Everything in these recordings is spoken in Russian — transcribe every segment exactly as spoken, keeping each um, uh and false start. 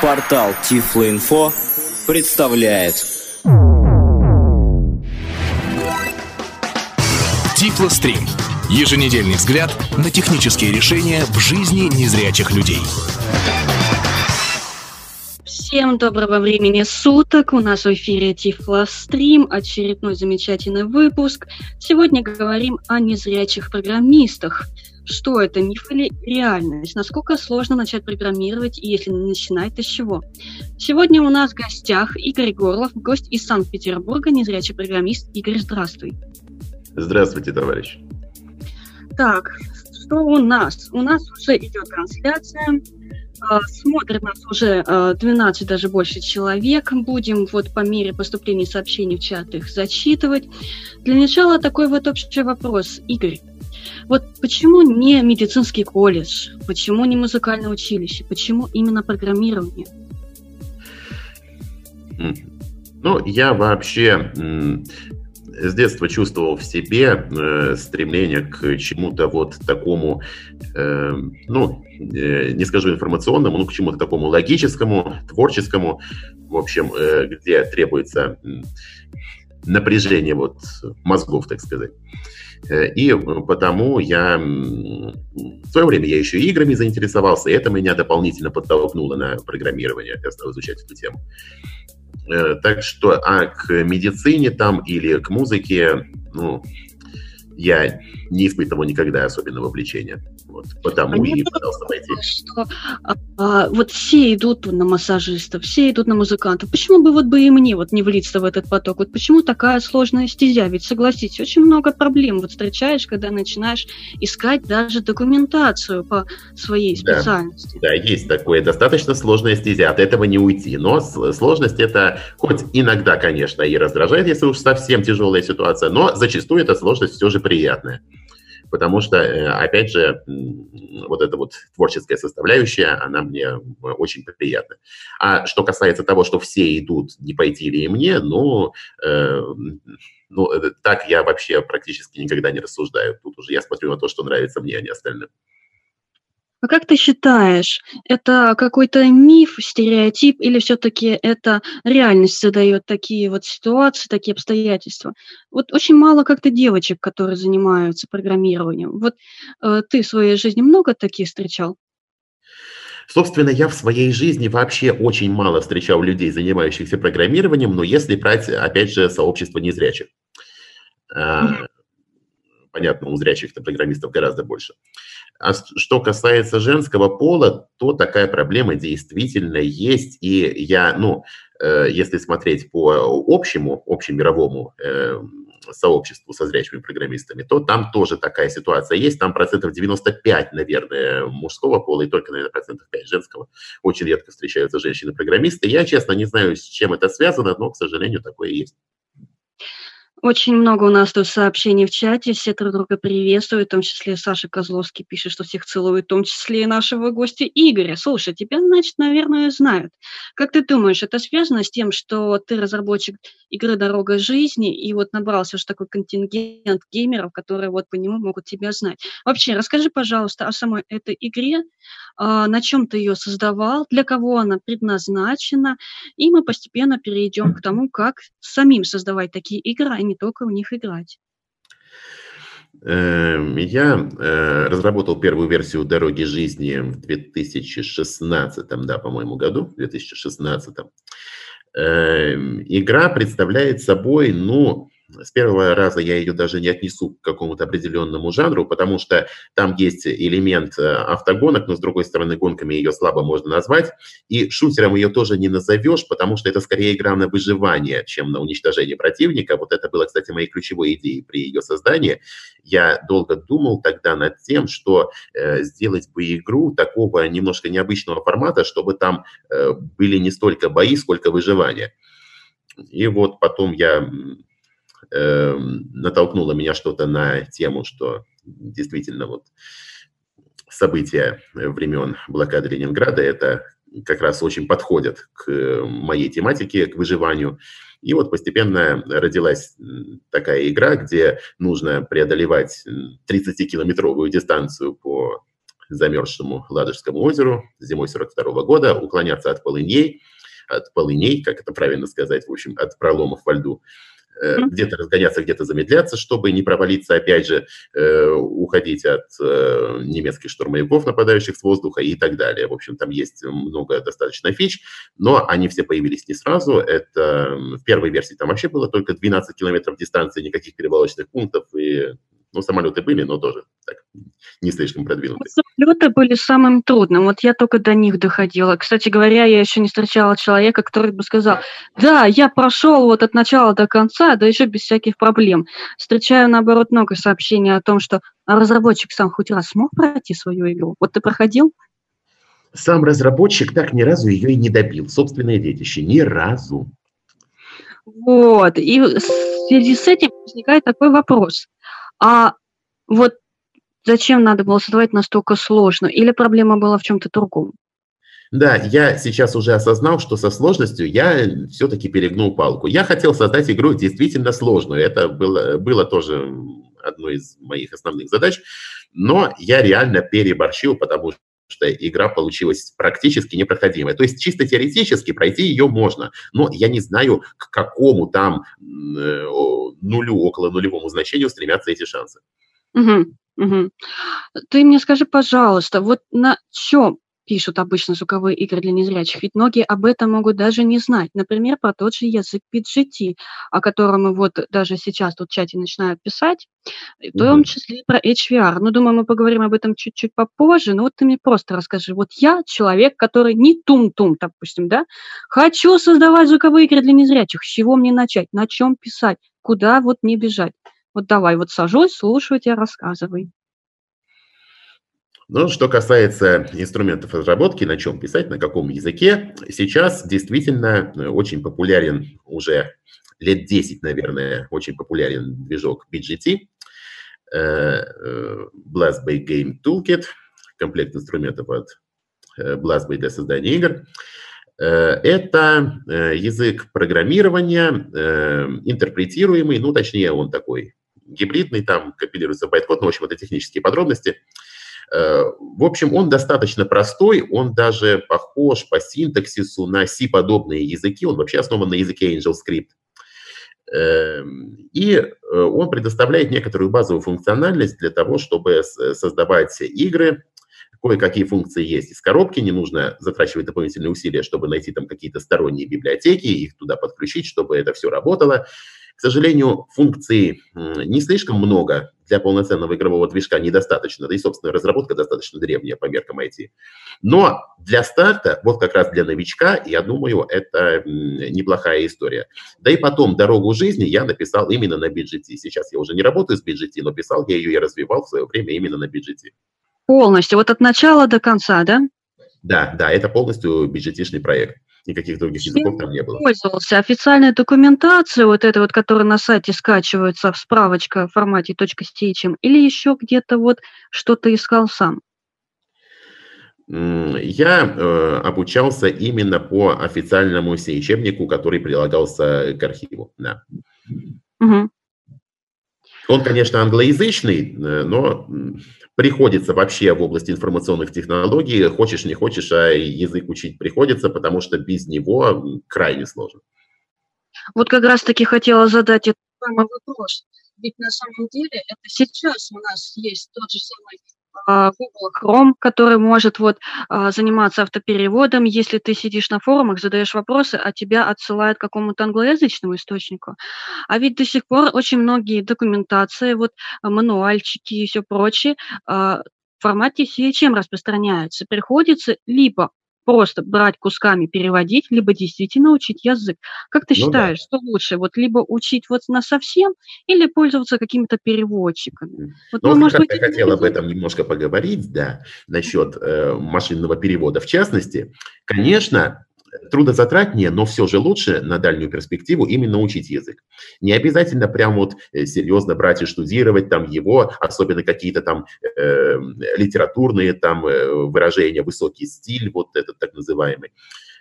Портал Тифлоинфо представляет Тифлострим. Еженедельный взгляд на технические решения в жизни незрячих людей. Всем доброго времени суток. У нас в эфире Тифлострим, очередной замечательный выпуск. Сегодня говорим о незрячих программистах. Что это, миф или реальность? Насколько сложно начать программировать, и если начинать, то с чего? Сегодня у нас в гостях Игорь Горлов, гость из Санкт-Петербурга, незрячий программист. Игорь, здравствуй. Здравствуйте, товарищ. Так, что у нас? У нас уже идет трансляция. Смотрит нас уже двенадцать, даже больше человек. Будем вот по мере поступления сообщений в чат их зачитывать. Для начала такой вот общий вопрос. Игорь, вот почему не медицинский колледж? Почему не музыкальное училище? Почему именно программирование? Ну, я вообще с детства чувствовал в себе э, стремление к чему-то вот такому, э, ну, э, не скажу информационному, но к чему-то такому логическому, творческому, в общем, э, где требуется напряжение вот мозгов, так сказать. И потому я в свое время я еще играми заинтересовался, и это меня дополнительно подтолкнуло на программирование. Я стал изучать эту тему. Так что, а к медицине там или к музыке, ну, я не испытывал никогда особенного влечения. Вот, потому а и пытался найти. Что, а, а, вот все идут на массажистов, все идут на музыкантов. Почему бы вот бы и мне вот не влиться в этот поток? Вот почему такая сложная стезя? Ведь, согласитесь, очень много проблем вот встречаешь, когда начинаешь искать даже документацию по своей специальности. Да, да, есть такое. Достаточно сложная стезя, от этого не уйти. Но сложность это хоть иногда, конечно, и раздражает, если уж совсем тяжелая ситуация, но зачастую эта сложность все же приятная. Потому что, опять же, вот эта вот творческая составляющая, она мне очень приятна. А что касается того, что все идут, не пойти ли и мне, ну, э, ну, так я вообще практически никогда не рассуждаю. Тут уже я смотрю на то, что нравится мне, а не остальным. А как ты считаешь, это какой-то миф, стереотип, или все-таки это реальность задает такие вот ситуации, такие обстоятельства? Вот очень мало как-то девочек, которые занимаются программированием. Вот э, ты в своей жизни много таких встречал? Собственно, я в своей жизни вообще очень мало встречал людей, занимающихся программированием, но если брать, опять же, сообщество незрячих. Mm-hmm. Понятно, у зрячих-то программистов гораздо больше. А что касается женского пола, то такая проблема действительно есть. И я, ну, э, если смотреть по общему, общемировому э, сообществу со зрячими программистами, то там тоже такая ситуация есть. Там процентов девяносто пять, наверное, мужского пола и только, наверное, процентов пять женского. Очень редко встречаются женщины-программисты. Я, честно, не знаю, с чем это связано, но, к сожалению, такое есть. Очень много у нас тут сообщений в чате, все друг друга приветствуют, в том числе Саша Козловский пишет, что всех целует, в том числе и нашего гостя Игоря. Слушай, тебя, значит, наверное, знают. Как ты думаешь, это связано с тем, что ты разработчик игры «Дорога жизни» и вот набрался же такой контингент геймеров, которые вот по нему могут тебя знать? Вообще, расскажи, пожалуйста, о самой этой игре, на чем ты ее создавал, для кого она предназначена, и мы постепенно перейдем к тому, как самим создавать такие игры, а не только в них играть. Я разработал первую версию «Дороги жизни» в две тысячи шестнадцатом, да, по-моему, году, в две тысячи шестнадцатом. Игра представляет собой, ну, с первого раза я ее даже не отнесу к какому-то определенному жанру, потому что там есть элемент автогонок, но, с другой стороны, гонками ее слабо можно назвать. И шутером ее тоже не назовешь, потому что это скорее игра на выживание, чем на уничтожение противника. Вот это было, кстати, моей ключевой идеей при ее создании. Я долго думал тогда над тем, что э, сделать бы игру такого немножко необычного формата, чтобы там э, были не столько бои, сколько выживания. И вот потом я... натолкнуло меня что-то на тему, что действительно вот события времен блокады Ленинграда, это как раз очень подходят к моей тематике, к выживанию. И вот постепенно родилась такая игра, где нужно преодолевать тридцатикилометровую дистанцию по замерзшему Ладожскому озеру зимой сорок второго года, уклоняться от полыней, от полыней, как это правильно сказать, в общем, от проломов во льду, где-то разгоняться, где-то замедляться, чтобы не провалиться, опять же, э, уходить от э, немецких штурмовиков, нападающих с воздуха и так далее. В общем, там есть много достаточно фич, но они все появились не сразу. Это в первой версии там вообще было только двенадцать километров дистанции, никаких перевалочных пунктов, и, ну, самолеты были, но тоже так, не слишком продвинутые. Самолеты были самым трудным, вот я только до них доходила. Кстати говоря, я еще не встречала человека, который бы сказал, да, я прошел вот от начала до конца, да еще без всяких проблем. Встречаю, наоборот, много сообщений о том, что разработчик сам хоть раз смог пройти свою игру. Вот ты проходил? Сам разработчик так ни разу ее и не добил. Собственное детище. Ни разу. Вот. И в связи с этим возникает такой вопрос. А вот зачем надо было создавать настолько сложно? Или проблема была в чем-то другом? Да, я сейчас уже осознал, что со сложностью я все-таки перегнул палку. Я хотел создать игру действительно сложную. Это было, было тоже одной из моих основных задач. Но я реально переборщил, потому что игра получилась практически непроходимой. То есть чисто теоретически пройти ее можно. Но я не знаю, к какому там э, нулю, около нулевому значению стремятся эти шансы. Угу, угу. Ты мне скажи, пожалуйста, вот на чем пишут обычно звуковые игры для незрячих? Ведь многие об этом могут даже не знать. Например, про тот же язык пи джи ти, о котором мы вот даже сейчас тут в чате начинают писать, в том Мгм. числе и про эйч ви ар. Ну, думаю, мы поговорим об этом чуть-чуть попозже, но вот ты мне просто расскажи. Вот я человек, который не тум-тум, допустим, да, хочу создавать звуковые игры для незрячих. С чего мне начать? На чем писать? Куда вот мне бежать? Вот давай, вот сажусь, слушаю тебя, рассказывай. Ну, что касается инструментов разработки, на чем писать, на каком языке, сейчас действительно э, очень популярен уже лет десять, наверное, очень популярен движок би джи ти, э, э, BlastBay Game Toolkit, комплект инструментов от э, BlastBay для создания игр. Э, Это э, язык программирования, э, интерпретируемый, ну, точнее, он такой гибридный, там компилируется байткод, но, в общем, это технические подробности. Э, В общем, он достаточно простой, он даже похож по синтаксису на си-подобные языки, он вообще основан на языке AngelScript. Э, И э, он предоставляет некоторую базовую функциональность для того, чтобы с- создавать игры. Кое-какие функции есть из коробки, не нужно затрачивать дополнительные усилия, чтобы найти там какие-то сторонние библиотеки, их туда подключить, чтобы это все работало. К сожалению, функций м, не слишком много, для полноценного игрового движка недостаточно, да и, собственно, разработка достаточно древняя по меркам ай ти. Но для старта, вот как раз для новичка, я думаю, это м, неплохая история. Да и потом «Дорогу жизни» я написал именно на би джи ти. Сейчас я уже не работаю с би джи ти, но писал я ее и развивал в свое время именно на би джи ти. Полностью, вот от начала до конца, да? Да, да, это полностью би джи ти-шный проект. Никаких других языков там не было. Пользовался официальной документацией, вот этой вот, которая на сайте скачивается в справочка в формате .stitch, или еще где-то вот что-то искал сам? М, Я э, обучался именно по официальному учебнику, который прилагался к архиву. Да. Угу. Он, конечно, англоязычный, э, но м, приходится вообще в области информационных технологий, хочешь не хочешь, а язык учить приходится, потому что без него м, крайне сложно. Вот как раз-таки хотела задать этот самый вопрос. Ведь на самом деле это сейчас у нас есть тот же самый а, Google Chrome, который может вот а, заниматься автопереводом. Если ты сидишь на форумах, задаешь вопросы, а тебя отсылают к какому-то англоязычному источнику. А ведь до сих пор очень многие документации, вот а, мануальчики и все прочее а, в формате си эйч эм распространяются. Приходится либо просто брать кусками, переводить, либо действительно учить язык. Как ты Ну да. считаешь, что лучше? Вот либо учить вот на совсем, или пользоваться какими-то переводчиками? Вот Ну, мы, вот может как раз быть, я и хотел об переведем. этом немножко поговорить, да, насчет э, машинного перевода. В частности, конечно, трудозатратнее, но все же лучше на дальнюю перспективу именно учить язык. Не обязательно прям вот э, серьезно брать и штудировать там его, особенно какие-то там э, литературные там э, выражения, высокий стиль, вот этот так называемый.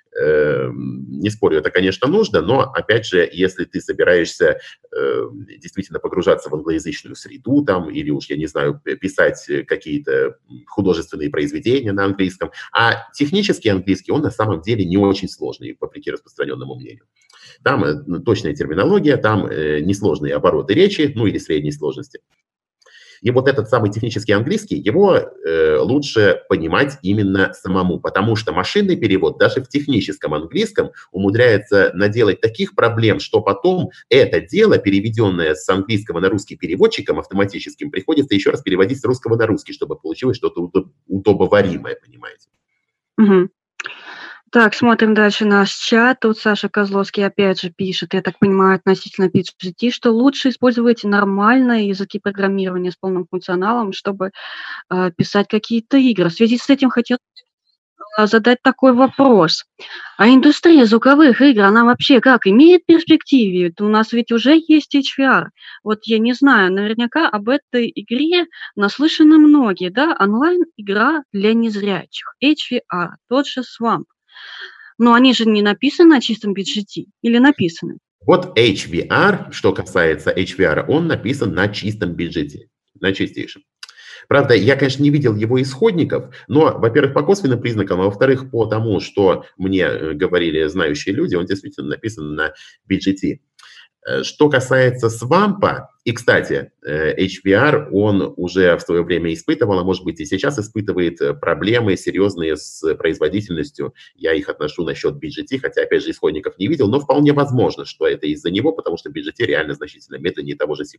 Не спорю, это, конечно, нужно, но, опять же, если ты собираешься действительно погружаться в англоязычную среду, там, или уж, я не знаю, писать какие-то художественные произведения на английском, а технический английский, он на самом деле не очень сложный, вопреки распространенному мнению. Там точная терминология, там несложные обороты речи, ну или средней сложности. И вот этот самый технический английский, его э, лучше понимать именно самому, потому что машинный перевод даже в техническом английском умудряется наделать таких проблем, что потом это дело, переведенное с английского на русский переводчиком автоматическим, приходится еще раз переводить с русского на русский, чтобы получилось что-то удоб- удобоваримое, понимаете? Угу. Так, смотрим дальше наш чат. Тут Саша Козловский опять же пишет, я так понимаю, относительно пи джи ти, что лучше использовать нормальные языки программирования с полным функционалом, чтобы э, писать какие-то игры. В связи с этим хотел э, задать такой вопрос. А индустрия звуковых игр, она вообще как, имеет перспективы? У нас ведь уже есть эйч ви ар. Вот я не знаю, наверняка об этой игре наслышаны многие, да? Онлайн-игра для незрячих, эйч ви ар, тот же Swamp. Но они же не написаны на чистом би джи ти или написаны? Вот эйч ви ар, что касается эйч ви ар, он написан на чистом би джи ти, на чистейшем. Правда, я, конечно, не видел его исходников, но, во-первых, по косвенным признакам, а во-вторых, по тому, что мне говорили знающие люди, он действительно написан на би джи ти. Что касается Swamp, и, кстати, эйч ви ар, он уже в свое время испытывал, а может быть и сейчас испытывает проблемы серьезные с производительностью. Я их отношу насчет би джи ти, хотя, опять же, исходников не видел, но вполне возможно, что это из-за него, потому что би джи ти реально значительно медленнее того же C++.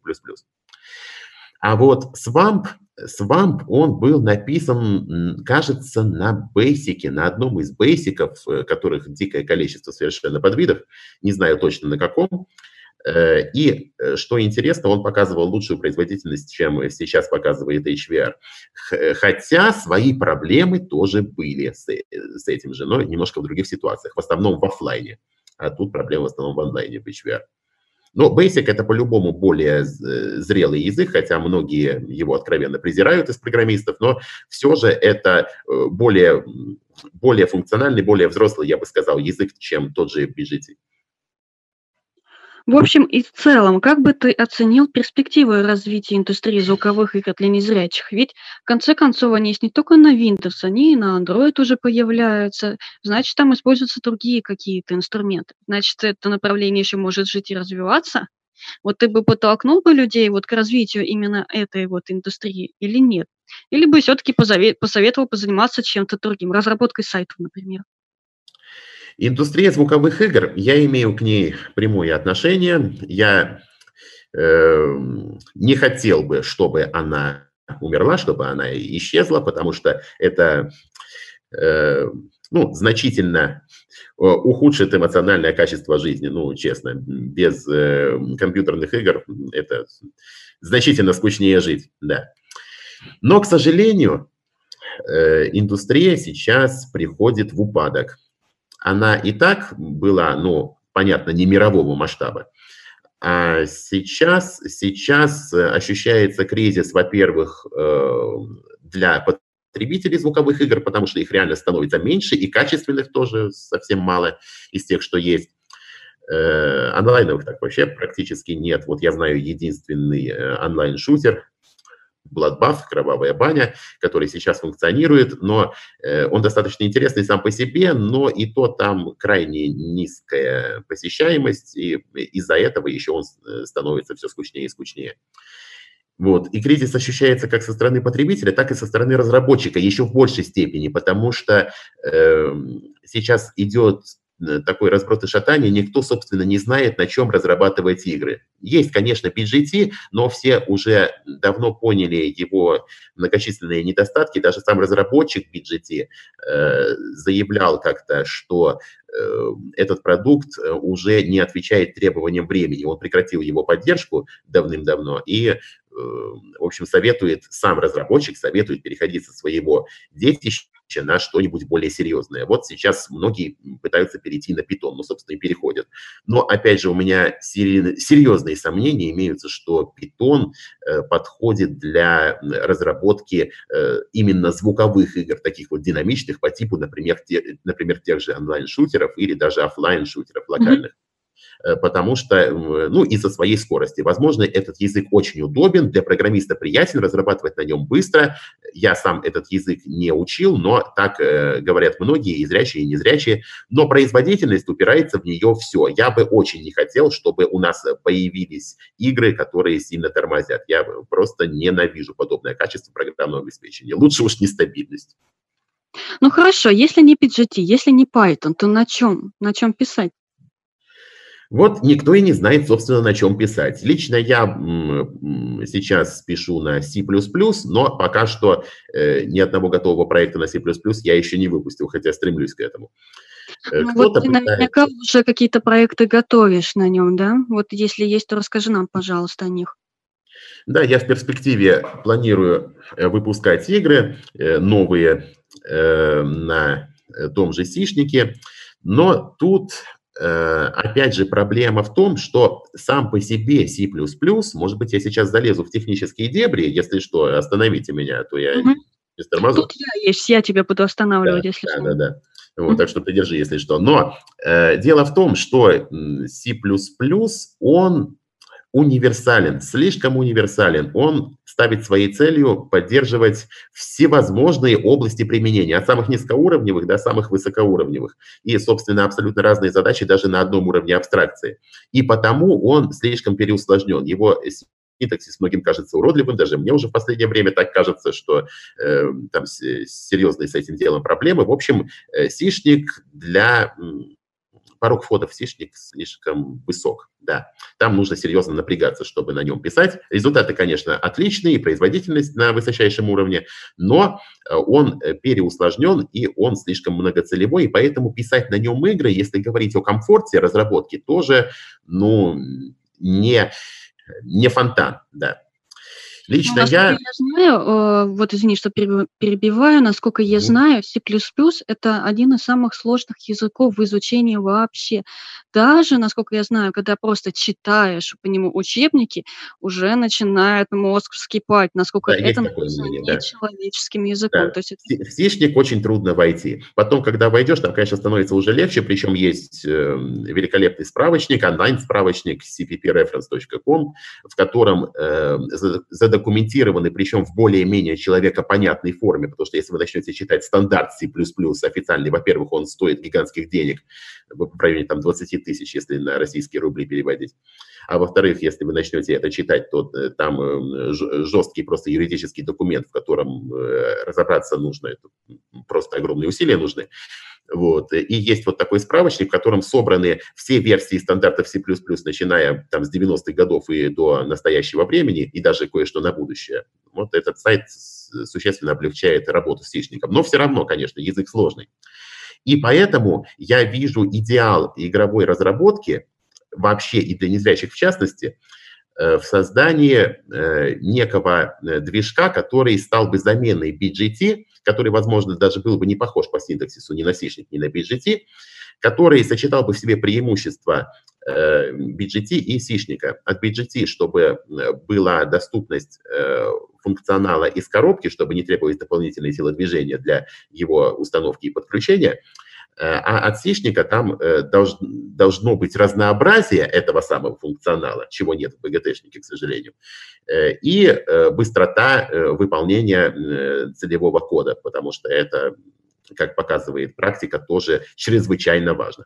А вот Swamp, Swamp, он был написан, кажется, на Basic, на одном из бейсиков, которых дикое количество совершенно подвидов, не знаю точно на каком. И, что интересно, он показывал лучшую производительность, чем сейчас показывает эйч ви ар. Хотя свои проблемы тоже были с, с этим же, но немножко в других ситуациях, в основном в офлайне. А тут проблема в основном в онлайне в эйч ви ар. Но Basic — это по-любому более зрелый язык, хотя многие его откровенно презирают из программистов, но все же это более, более функциональный, более взрослый, я бы сказал, язык, чем тот же би джи ти. В общем и в целом, как бы ты оценил перспективы развития индустрии звуковых игр для незрячих? Ведь, в конце концов, они есть не только на Windows, они и на Android уже появляются. Значит, там используются другие какие-то инструменты. Значит, это направление еще может жить и развиваться. Вот ты бы подтолкнул бы людей вот к развитию именно этой вот индустрии или нет? Или бы все-таки посоветовал позаниматься чем-то другим, разработкой сайтов, например? Индустрия звуковых игр, я имею к ней прямое отношение. Я э, не хотел бы, чтобы она умерла, чтобы она исчезла, потому что это э, ну, значительно ухудшит эмоциональное качество жизни. Ну, честно, без э, компьютерных игр это значительно скучнее жить, да. Но, к сожалению, э, индустрия сейчас приходит в упадок. Она и так была, ну, понятно, не мирового масштаба. А сейчас, сейчас ощущается кризис, во-первых, для потребителей звуковых игр, потому что их реально становится меньше, и качественных тоже совсем мало из тех, что есть. Онлайновых так вообще практически нет. Вот я знаю единственный онлайн-шутер Bloodbath, Кровавая баня, который сейчас функционирует, но э, он достаточно интересный сам по себе, но и то там крайне низкая посещаемость, и из-за этого еще он становится все скучнее и скучнее. Вот. И кризис ощущается как со стороны потребителя, так и со стороны разработчика еще в большей степени, потому что э, сейчас идет такой разброд и шатание, никто, собственно, не знает, на чем разрабатывать игры. Есть, конечно, би джи ти, но все уже давно поняли его многочисленные недостатки. Даже сам разработчик би джи ти э, заявлял как-то, что э, этот продукт уже не отвечает требованиям времени. Он прекратил его поддержку давным-давно и, э, в общем, советует, сам разработчик советует переходить со своего детища на что-нибудь более серьезное. Вот сейчас многие пытаются перейти на Python, ну, собственно, и переходят. Но, опять же, у меня серьезные сомнения имеются, что Python э, подходит для разработки э, именно звуковых игр, таких вот динамичных по типу, например, те, например тех же онлайн-шутеров или даже офлайн-шутеров локальных. Mm-hmm. Потому что, ну, из-за своей скорости. Возможно, этот язык очень удобен, для программиста приятен, разрабатывать на нем быстро. Я сам этот язык не учил, но так э, говорят многие, и зрячие, и незрячие. Но производительность упирается в нее все. Я бы очень не хотел, чтобы у нас появились игры, которые сильно тормозят. Я просто ненавижу подобное качество программного обеспечения. Лучше уж нестабильность. Ну хорошо, если не пи джи ти, если не Python, то на чем? На чем писать? Вот никто и не знает, собственно, на чем писать. Лично я м, сейчас пишу на C++, но пока что э, ни одного готового проекта на C++ я еще не выпустил, хотя стремлюсь к этому. Ну, вот ты пытается... наверняка уже какие-то проекты готовишь на нем, да? Вот если есть, то расскажи нам, пожалуйста, о них. Да, я в перспективе планирую выпускать игры э, новые э, на том же C-шнике, но тут... Опять же, проблема в том, что сам по себе C++, может быть, я сейчас залезу в технические дебри, если что, остановите меня, а то я угу. без тормозов. Тут я есть, я тебя буду останавливать, да, если да, что. Да, да, да. Вот, так что придержи, если что. Но э, дело в том, что C++, он универсален, слишком универсален. Он ставит своей целью поддерживать всевозможные области применения, от самых низкоуровневых до самых высокоуровневых. И, собственно, абсолютно разные задачи даже на одном уровне абстракции. И потому он слишком переусложнен. Его синтаксис многим кажется уродливым, даже мне уже в последнее время так кажется, что э, там серьезные с этим делом проблемы. В общем, C-шник для... Порог входа в C-шник слишком высок, да. Там нужно серьезно напрягаться, чтобы на нем писать. Результаты, конечно, отличные, производительность на высочайшем уровне, но он переусложнен и он слишком многоцелевой, и поэтому писать на нем игры, если говорить о комфорте разработки, тоже, ну, не, не фонтан, да. Лично я... я знаю, вот извини, что перебиваю, насколько я знаю, C++ это один из самых сложных языков в изучении вообще. Даже, насколько я знаю, когда просто читаешь по нему учебники, уже начинает мозг вскипать, насколько да, это написано нечеловеческим языком. Да. То есть это... В C-шник очень трудно войти. Потом, когда войдешь, там, конечно, становится уже легче, причем есть э, великолепный справочник, онлайн-справочник си пи пи референс точка ком, в котором э, задокументированы, причем в более-менее человекопонятной форме, потому что если вы начнете читать стандарт C++ официальный, во-первых, он стоит гигантских денег, в районе там двадцать тысяч, если на российские рубли переводить. А во-вторых, если вы начнете это читать, то там жесткий просто юридический документ, в котором разобраться нужно, это просто огромные усилия нужны. Вот. И есть вот такой справочник, в котором собраны все версии стандартов C++, начиная там с девяностых годов и до настоящего времени, и даже кое-что на будущее. Вот этот сайт существенно облегчает работу с C-шником. Но все равно, конечно, язык сложный. И поэтому я вижу идеал игровой разработки, вообще и для незрячих в частности, в создании некого движка, который стал бы заменой би джи ти, который, возможно, даже был бы не похож по синтаксису ни на C-шник, ни на би джи ти, который сочетал бы в себе преимущества би джи ти и C-шника. От би джи ти, чтобы была доступность функционала из коробки, чтобы не требовалось дополнительные телодвижения для его установки и подключения, а от C-шника там долж, должно быть разнообразие этого самого функционала, чего нет в би джи ти-шнике, к сожалению, и быстрота выполнения целевого кода, потому что это, как показывает практика, тоже чрезвычайно важно.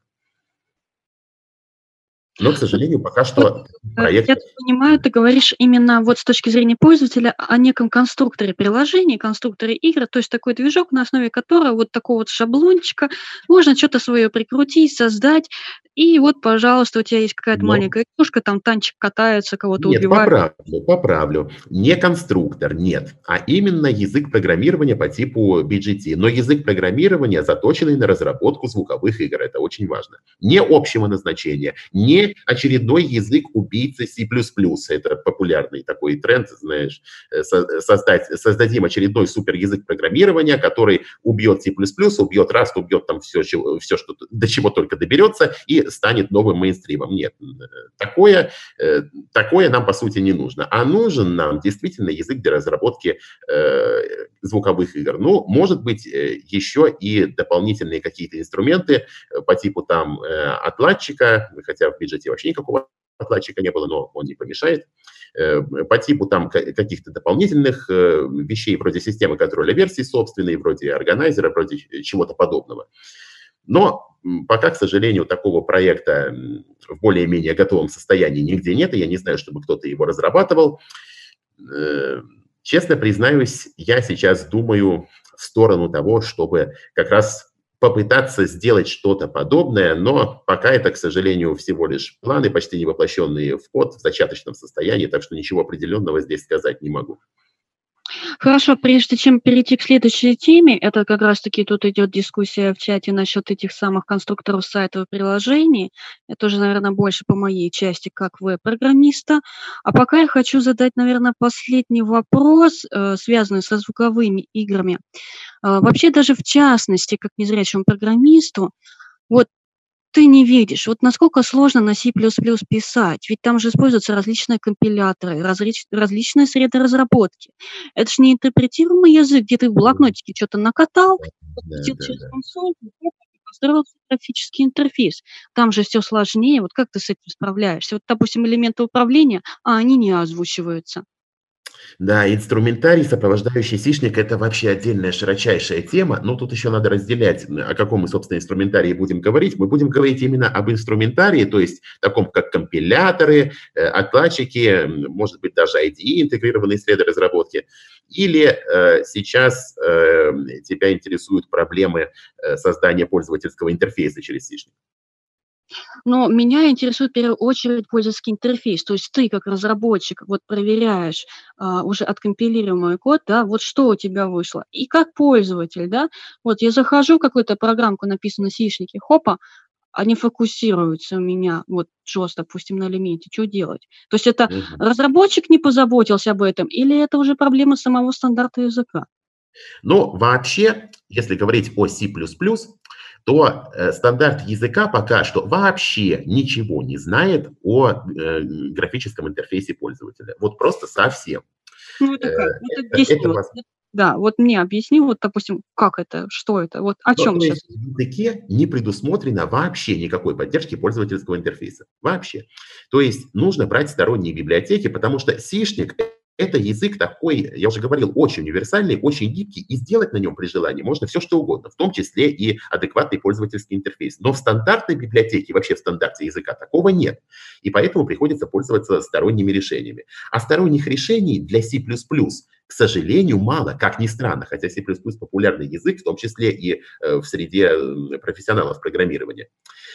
Но, к сожалению, пока что проект... Я понимаю, ты говоришь именно вот с точки зрения пользователя о неком конструкторе приложений, конструкторе игр, то есть такой движок, на основе которого вот такого вот шаблончика можно что-то свое прикрутить, создать, и вот, пожалуйста, у тебя есть какая-то Но... маленькая игрушка, там танчик катается, кого-то нет, убивает. Поправлю, поправлю. Не конструктор, нет, а именно язык программирования по типу би джи ти. Но язык программирования, заточенный на разработку звуковых игр, это очень важно. Не общего назначения, не или очередной язык убийцы C++. Это популярный такой тренд, знаешь, создать, создадим очередной суперязык программирования, который убьет C++, убьет Rust, убьет там все, все что, до чего только доберется и станет новым мейнстримом. Нет, такое, такое нам, по сути, не нужно. А нужен нам действительно язык для разработки э, звуковых игр. Ну, может быть, еще и дополнительные какие-то инструменты по типу там э, отладчика, хотя в бюджете вообще никакого отладчика не было, но он не помешает, э, по типу там каких-то дополнительных э, вещей, вроде системы контроля версий собственной, вроде органайзера, вроде чего-то подобного. Но пока, к сожалению, такого проекта в более-менее готовом состоянии нигде нет, и я не знаю, чтобы кто-то его разрабатывал. Э, честно признаюсь, я сейчас думаю в сторону того, чтобы как раз попытаться сделать что-то подобное, но пока это, к сожалению, всего лишь планы, почти не воплощенные в код, в зачаточном состоянии, так что ничего определенного здесь сказать не могу. Хорошо, прежде чем перейти к следующей теме, это как раз-таки тут идет дискуссия в чате насчет этих самых конструкторов сайтов и приложений. Это уже, наверное, больше по моей части, как веб-программиста. А пока я хочу задать, наверное, последний вопрос, э, связанный со звуковыми играми. Э, вообще даже в частности, как незрячему программисту, вот ты не видишь, вот насколько сложно на C++ писать, ведь там же используются различные компиляторы, различ, различные среды разработки. Это же не интерпретируемый язык, где ты в блокнотике что-то накатал, подключил Да, через да, да. консоль, и построил графический интерфейс. Там же все сложнее, вот как ты с этим справляешься? Вот, допустим, элементы управления, а они не озвучиваются. Да, инструментарий, сопровождающий сишник, это вообще отдельная широчайшая тема, но тут еще надо разделять, о каком мы, собственно, инструментарии будем говорить. Мы будем говорить именно об инструментарии, то есть таком, как компиляторы, отладчики, может быть, даже ай ди и, интегрированные среды разработки. Или э, сейчас э, тебя интересуют проблемы э, создания пользовательского интерфейса через сишник? Но меня интересует в первую очередь пользовательский интерфейс. То есть ты как разработчик вот проверяешь а, уже откомпилируемый код, да, вот что у тебя вышло. И как пользователь, да, вот я захожу в какую-то программку, написанную на сишнике, хопа, они фокусируются у меня, вот джос, допустим, на элементе, что делать? То есть это Мгм. разработчик не позаботился об этом, или это уже проблема самого стандарта языка? Но вообще, если говорить о C++, то э, стандарт языка пока что вообще ничего не знает о э, графическом интерфейсе пользователя. Вот просто совсем. Ну Э, это как? Вот это, объясни. это Вот, вас- вот, да, вот мне объясни, вот, допустим, как это, что это, вот о Ну, чем то сейчас? есть в языке не предусмотрено вообще никакой поддержки пользовательского интерфейса. Вообще. То есть нужно брать сторонние библиотеки, потому что сишник это язык такой, я уже говорил, очень универсальный, очень гибкий, и сделать на нем при желании можно все, что угодно, в том числе и адекватный пользовательский интерфейс. Но в стандартной библиотеке, вообще в стандарте языка такого нет. И поэтому приходится пользоваться сторонними решениями. А сторонних решений для C++, к сожалению, мало, как ни странно, хотя C++ популярный язык, в том числе и э, в среде э, профессионалов программирования.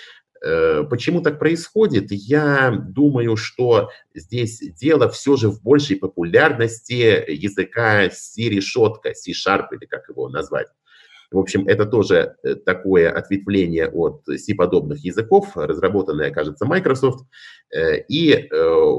Э, Почему так происходит? Я думаю, что здесь дело все же в большей популярности языка C-решетка, C-Sharp или как его назвать. В общем, это тоже э, такое ответвление от C-подобных языков, разработанное, кажется, Microsoft. Э, И э,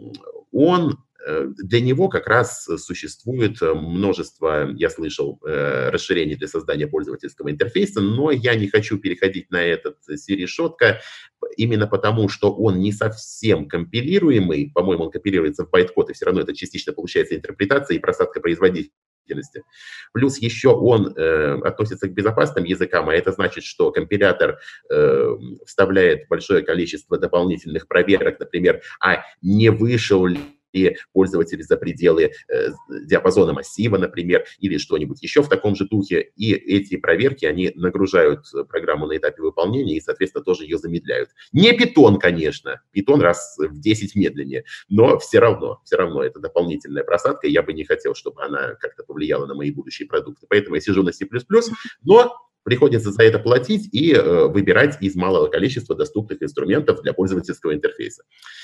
он э, для него как раз существует множество, я слышал, э, расширений для создания пользовательского интерфейса, но я не хочу переходить на этот C-решетка именно потому, что он не совсем компилируемый. По-моему, он компилируется в байткод, и все равно это частично получается интерпретация и просадка производительности. Плюс еще он э, относится к безопасным языкам, а это значит, что компилятор э, вставляет большое количество дополнительных проверок, например, а не вышел ли пользователь за пределы э, диапазона массива, например, или что-нибудь еще в таком же духе. И эти проверки, они нагружают программу на этапе выполнения и, соответственно, тоже ее замедляют. Не Python, конечно. Python раз в десять медленнее, но все равно, все равно это дополнительная просадка, и я бы не хотел, чтобы она как-то повлияла на мои будущие продукты. Поэтому я сижу на C++, но приходится за это платить и э, выбирать из малого количества доступных инструментов для пользовательского интерфейса.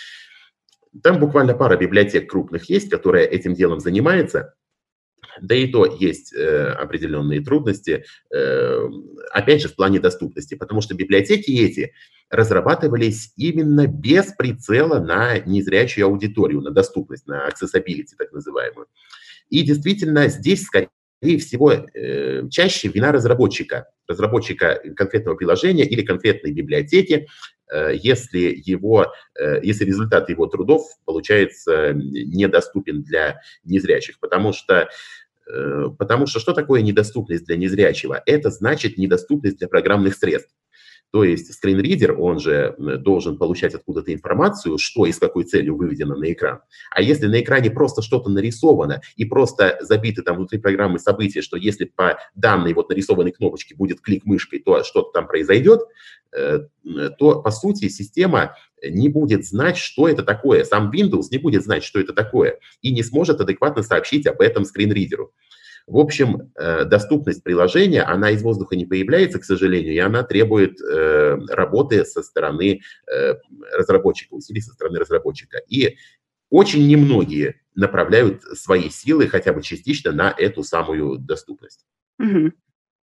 Там буквально пара библиотек крупных есть, которые этим делом занимаются. Да и то есть э, определенные трудности, э, опять же, в плане доступности, потому что библиотеки эти, разрабатывались именно без прицела на незрячую аудиторию, на доступность, на accessibility так называемую. И действительно здесь, скорее всего, э, чаще вина разработчика, разработчика конкретного приложения или конкретной библиотеки, э, если, его, э, если результат его трудов получается недоступен для незрячих. Потому что, э, потому что что такое недоступность для незрячего? Это значит недоступность для программных средств. То есть скринридер, он же должен получать откуда-то информацию, что и с какой целью выведено на экран. А если на экране просто что-то нарисовано и просто забиты там внутри программы события, что если по данной вот нарисованной кнопочке будет клик мышкой, то что-то там произойдет, то, по сути, система не будет знать, что это такое. Сам Windows не будет знать, что это такое, и не сможет адекватно сообщить об этом скринридеру. В общем, доступность приложения, она из воздуха не появляется, к сожалению, и она требует э, работы со стороны э, разработчика, усилий со стороны разработчика. И очень немногие направляют свои силы хотя бы частично на эту самую доступность. Мгм.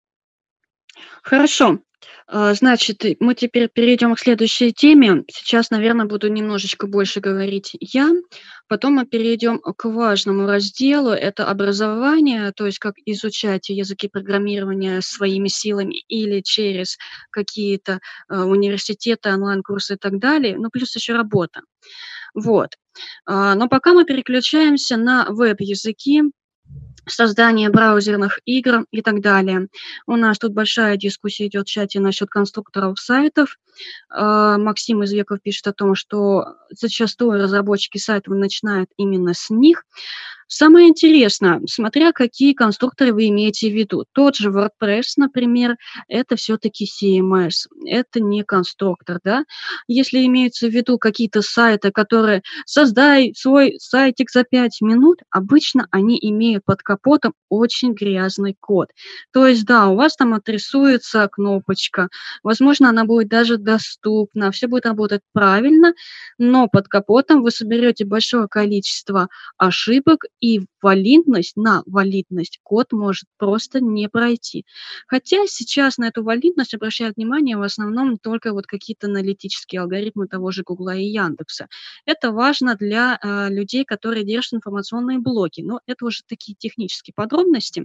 Хорошо. А, Значит, и мы теперь перейдем к следующей теме. Сейчас, наверное, буду немножечко больше говорить я. Потом мы перейдем к важному разделу. Это образование, то есть как изучать языки программирования своими силами или через какие-то а, университеты, онлайн-курсы и так далее. Ну, плюс еще работа. Вот. А, Но пока мы переключаемся на веб-языки, создание браузерных игр и так далее. У нас тут большая дискуссия идет в чате насчет конструкторов сайтов. А, Максим из Веков пишет о том, что зачастую разработчики сайтов начинают именно с них. Самое интересное, смотря какие конструкторы вы имеете в виду. Тот же WordPress, например, это все-таки си эм эс, это не конструктор, да. Если имеются в виду какие-то сайты, которые создай свой сайтик за пять минут, обычно они имеют под капотом очень грязный код. То есть, да, у вас там отрисуется кнопочка, возможно, она будет даже доступна, все будет работать правильно, но под капотом вы соберете большое количество ошибок, и валидность на валидность код может просто не пройти. Хотя сейчас на эту валидность обращают внимание в основном только вот какие-то аналитические алгоритмы того же Гугла и Яндекса. Это важно для э, людей, которые держат информационные блоки, но это уже такие технические подробности.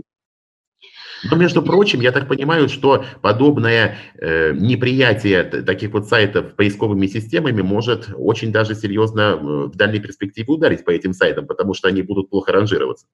Но, между прочим, я так понимаю, что подобное э, неприятие т- таких вот сайтов поисковыми системами может очень даже серьезно э, в дальней перспективе ударить по этим сайтам, потому что они будут плохо ранжироваться.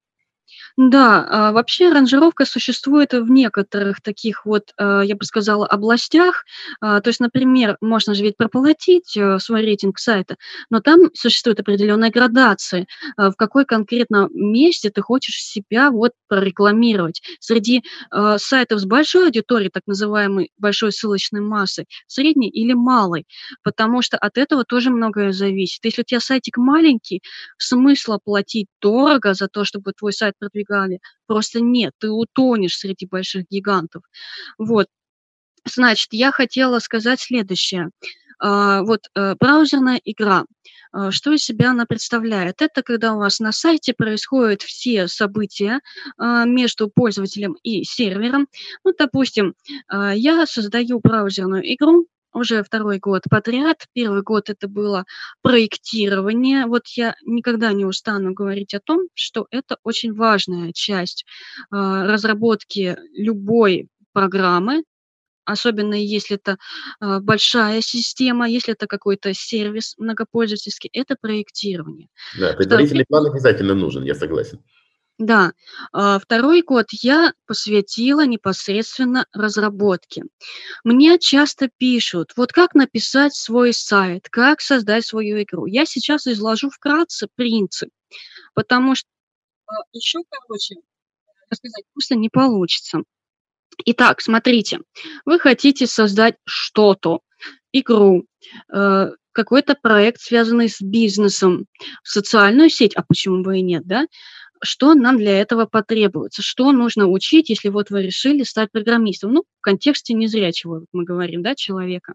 Да, а, вообще ранжировка существует в некоторых таких вот, э, я бы сказала, областях. А, То есть, например, можно же ведь проплатить э, свой рейтинг сайта, но там существуют определенные градации, а, в какой конкретно месте ты хочешь себя вот прорекламировать. Среди э, сайтов с большой аудиторией, так называемой большой ссылочной массой, средней или малой, потому что от этого тоже многое зависит. Если у тебя сайтик маленький, смысла платить дорого за то, чтобы твой сайт продвигали, просто нет, ты утонешь среди больших гигантов. Вот, значит, я хотела сказать следующее. А, Вот э, браузерная игра. А, Что из себя она представляет? Это когда у вас на сайте происходят все события а, между пользователем и сервером. Ну, допустим, а, я создаю браузерную игру, уже второй год подряд. Первый год это было проектирование. Вот я никогда не устану говорить о том, что это очень важная часть а, разработки любой программы, особенно если это а, большая система, если это какой-то сервис многопользовательский, это проектирование. Да, Второй предварительный план обязательно нужен, я согласен. да, а, второй год я посвятила непосредственно разработке. Мне часто пишут, вот как написать свой сайт, как создать свою игру. Я сейчас изложу вкратце принцип, потому что еще, короче, рассказать просто не получится. Итак, смотрите, вы хотите создать что-то, игру, э, какой-то проект, связанный с бизнесом, социальную сеть, а почему бы и нет, да? Что нам для этого потребуется? Что нужно учить, если вот вы решили стать программистом? Ну, в контексте незрячего, вот мы говорим, да, человека.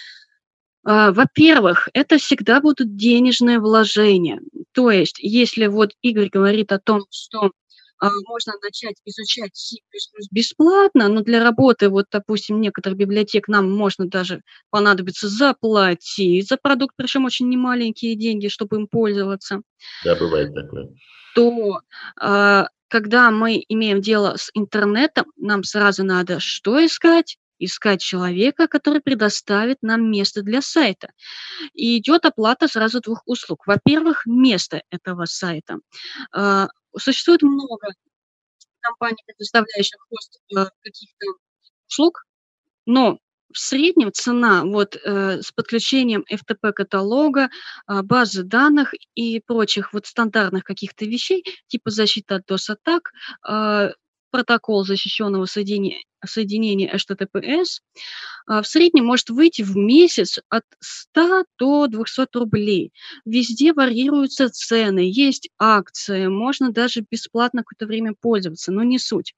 А, Во-первых, это всегда будут денежные вложения. То есть, если вот Игорь говорит о том, что а, можно начать изучать C++ бесплатно, но для работы, вот, допустим, некоторых библиотек нам можно даже понадобится заплатить за продукт, причем очень немаленькие деньги, чтобы им пользоваться. Да, бывает такое. То, а, когда мы имеем дело с интернетом, нам сразу надо что искать? Искать человека, который предоставит нам место для сайта. И идет оплата сразу двух услуг. Во-первых, место этого сайта. А, существует много компаний, предоставляющих хостинг, э, каких-то услуг, но в среднем цена вот, э, с подключением эф тэ пэ-каталога, а, базы данных и прочих вот стандартных каких-то вещей, типа защиты от дос-атак, а, протокол защищенного соединения соединения эйч ти ти пи эс, а, в среднем может выйти в месяц от ста до двухсот рублей. Везде варьируются цены, есть акции, можно даже бесплатно какое-то время пользоваться, но не суть.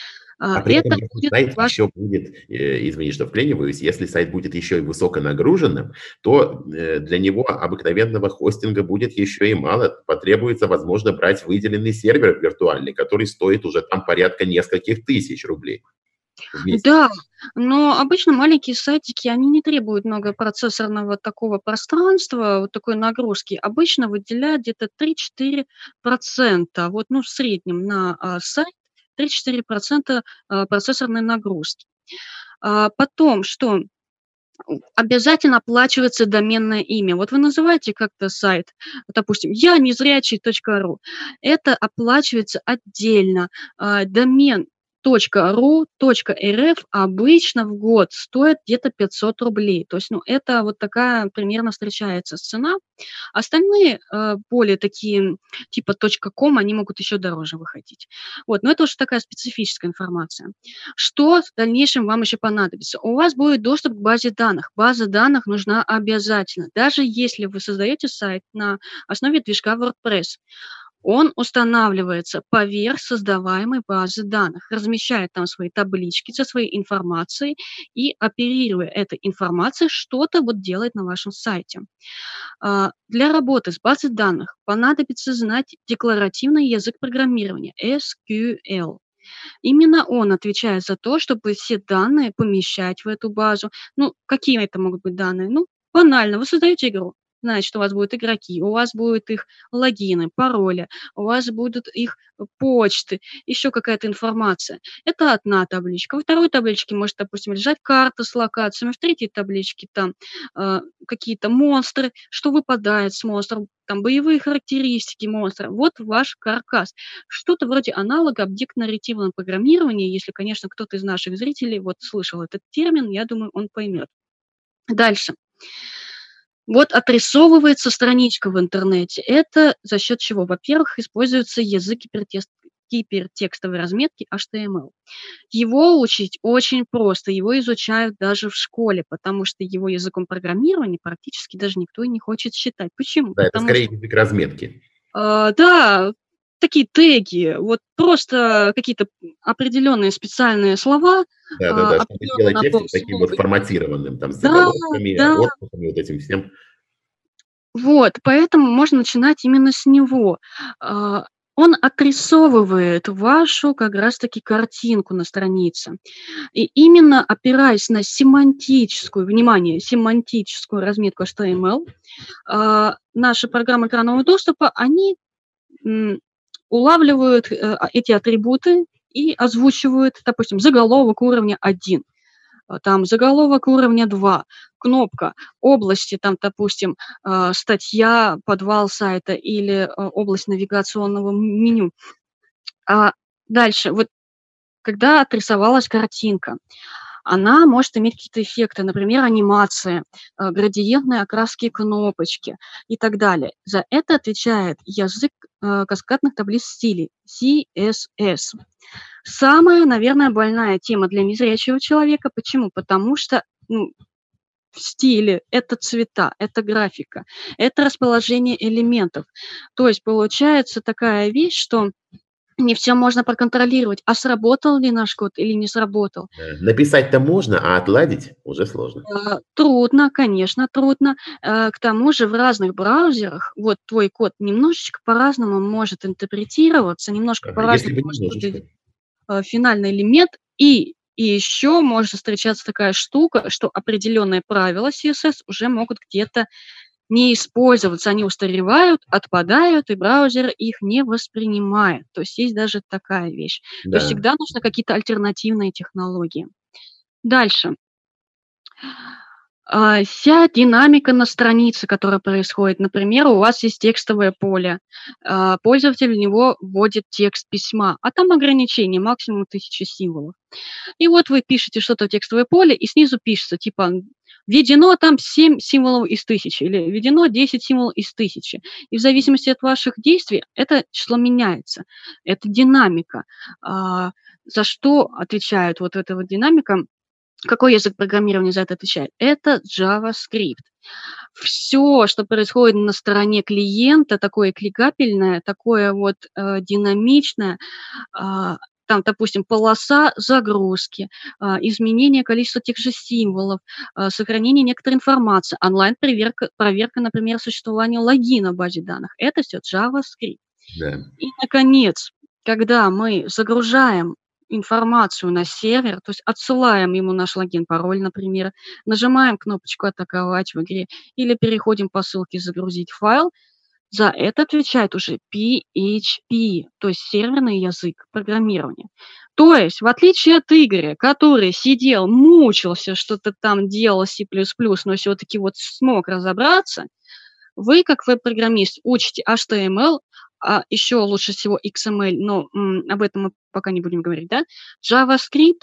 А А, при этом, это если будет сайт ваш еще будет, э, извини, что вклиниваюсь, если сайт будет еще и высоконагруженным, то э, для него обыкновенного хостинга будет еще и мало. Потребуется, возможно, брать выделенный сервер виртуальный, который стоит уже там порядка нескольких тысяч рублей в месяц. Да, но обычно маленькие сайтики, они не требуют много процессорного такого пространства, вот такой нагрузки. Обычно выделяют где-то три-четыре процента, вот, ну, в среднем на, а, сайт три-четыре процента, а, процессорной нагрузки. А, потом что? М, обязательно оплачивается доменное имя. Вот вы называете как-то сайт, допустим, я незрячий точка ру. Это оплачивается отдельно. А, домен .ру, .рф обычно в год стоит где-то пятьсот рублей. То есть, ну, это вот такая примерно встречается цена. Остальные, э, более такие, типа .ком, они могут еще дороже выходить. Вот, но это уже такая специфическая информация. Что в дальнейшем вам еще понадобится? У вас будет доступ к базе данных. База данных нужна обязательно. Даже если вы создаете сайт на основе движка WordPress, он устанавливается поверх создаваемой базы данных, размещает там свои таблички со своей информацией и, оперируя этой информацией, что-то вот делает на вашем сайте. А, для работы с базой данных понадобится знать декларативный язык программирования эс кью эль. Именно он отвечает за то, чтобы все данные помещать в эту базу. Ну, какие это могут быть данные? Ну, банально, вы создаете игру, значит, у вас будут игроки, у вас будут их логины, пароли, у вас будут их почты, еще какая-то информация. Это одна табличка. Во второй табличке может, допустим, лежать карта с локациями, в третьей табличке там э, какие-то монстры, что выпадает с монстров, там боевые характеристики монстра. Вот ваш каркас. Что-то вроде аналога объектно-ориентированного программирования. Если, конечно, кто-то из наших зрителей вот слышал этот термин, я думаю, он поймет. Дальше. Вот отрисовывается страничка в интернете. Это за счет чего? Во-первых, используется язык гипертекст, гипертекстовой разметки эйч ти эм эль. Его учить очень просто, его изучают даже в школе, потому что его языком программирования практически даже никто и не хочет считать. Почему? Да, это Потому скорее что, язык разметки. э, да, такие теги, вот просто какие-то определенные специальные слова, э, Да, да, да, чтобы определенный сделать набор текст таким вот слов. форматированным, там, с Да, заголовками, да. отступами, вот этим всем. Вот, поэтому можно начинать именно с него. А, он отрисовывает вашу как раз-таки картинку на странице. И именно опираясь на семантическую, внимание, семантическую разметку эйч ти эм эль, а, наши программы экранного доступа, они м, улавливают э, а, эти атрибуты и озвучивают, допустим, заголовок уровня один. а, Там заголовок уровня два, кнопка, области, там, допустим, а, статья, подвал сайта или а, область навигационного м- меню. А дальше, вот когда отрисовалась картинка, она может иметь какие-то эффекты, например, анимация, а, градиентные окраски кнопочки и так далее. За это отвечает язык а, каскадных таблиц стилей, си эс эс. Самая, наверное, больная тема для незрячего человека. Почему? Потому что ну, в стиле это цвета, это графика, это расположение элементов. То есть получается такая вещь, что не все можно проконтролировать, а сработал ли наш код или не сработал. Да. Написать-то можно, а отладить уже сложно. А, трудно, конечно, трудно. А, к тому же в разных браузерах вот твой код немножечко по-разному может интерпретироваться, немножко Ага, если по-разному бы может немножечко. выглядеть а, финальный элемент. И, и еще может встречаться такая штука, что определенные правила си эс эс уже могут где-то не использоваться, они устаревают, отпадают, и браузер их не воспринимает. То есть есть даже такая вещь. То есть Да. всегда нужны какие-то альтернативные технологии. Дальше. А, вся динамика на странице, которая происходит. Например, у вас есть текстовое поле. А, пользователь в него вводит текст письма, а там ограничение, максимум тысяча символов. И вот вы пишете что-то в текстовое поле, и снизу пишется, типа, введено там семь символов из тысячи или введено десять символов из тысячи. И в зависимости от ваших действий это число меняется. Это динамика. А, за что отвечает вот эта вот динамика? Какой язык программирования за это отвечает? Это JavaScript. Все, что происходит на стороне клиента, такое кликабельное, такое вот э, динамичное, а, там, допустим, полоса загрузки, а, изменение количества тех же символов, а, сохранение некоторой информации, онлайн-проверка, проверка, например, существования логина в базе данных. Это все JavaScript. Да. И, наконец, когда мы загружаем информацию на сервер, то есть отсылаем ему наш логин, пароль, например, нажимаем кнопочку «Атаковать» в игре или переходим по ссылке «Загрузить файл», за это отвечает уже пи эйч пи, то есть серверный язык программирования. То есть, в отличие от Игоря, который сидел, мучился, что-то там делал C++, но все-таки вот смог разобраться, вы, как веб-программист, учите эйч ти эм эль, а еще лучше всего икс эм эль, но м, об этом мы пока не будем говорить, да? JavaScript,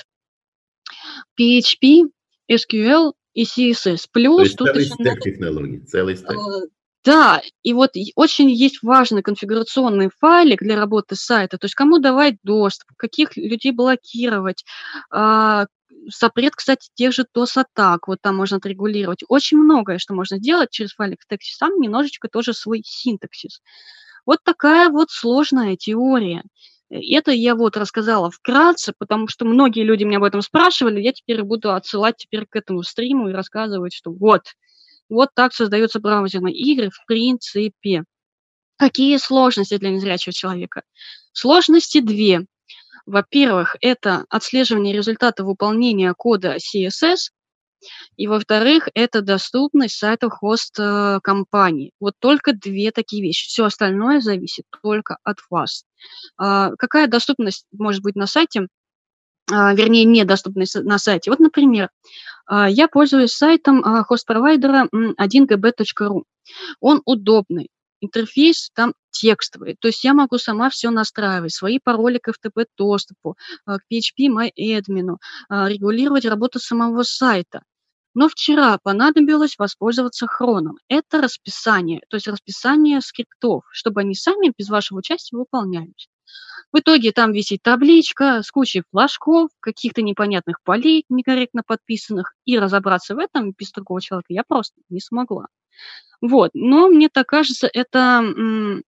пи эйч пи, эс кью эль и си эс эс. То Плюс есть тут целый еще надо... стек технологий, целый стек. э, Да, и вот и очень есть важный конфигурационный файлик для работы сайта, то есть кому давать доступ, каких людей блокировать, а, запрет, кстати, тех же дос-атак, вот там можно отрегулировать. Очень многое, что можно сделать через файлик в тексте, сам немножечко тоже свой синтаксис. Вот такая вот сложная теория. Э, Это я вот рассказала вкратце, потому что многие люди меня об этом спрашивали, я теперь буду отсылать теперь к этому стриму и рассказывать, что вот, вот так создаются браузерные игры в принципе. Какие сложности для незрячего человека? Сложности две. Во-первых, это отслеживание результата выполнения кода си эс эс, и, во-вторых, это доступность сайтов хост-компаний. Вот только две такие вещи. Все остальное зависит только от вас. А, какая доступность может быть на сайте? А, вернее, недоступность на сайте. Вот, например, а, я пользуюсь сайтом а, хост-провайдера м, один джи би точка ру. Он удобный. Интерфейс там текстовый. То есть я могу сама все настраивать. Свои пароли к эф ти пи-доступу, а, к пи эйч пи-MyAdmin, а, регулировать работу самого сайта. Но вчера понадобилось воспользоваться хроном. Это расписание, то есть расписание скриптов, чтобы они сами без вашего участия выполнялись. В итоге там висит табличка с кучей флажков, каких-то непонятных полей, некорректно подписанных, и разобраться в этом без другого человека я просто не смогла. Вот, но мне так кажется, это м,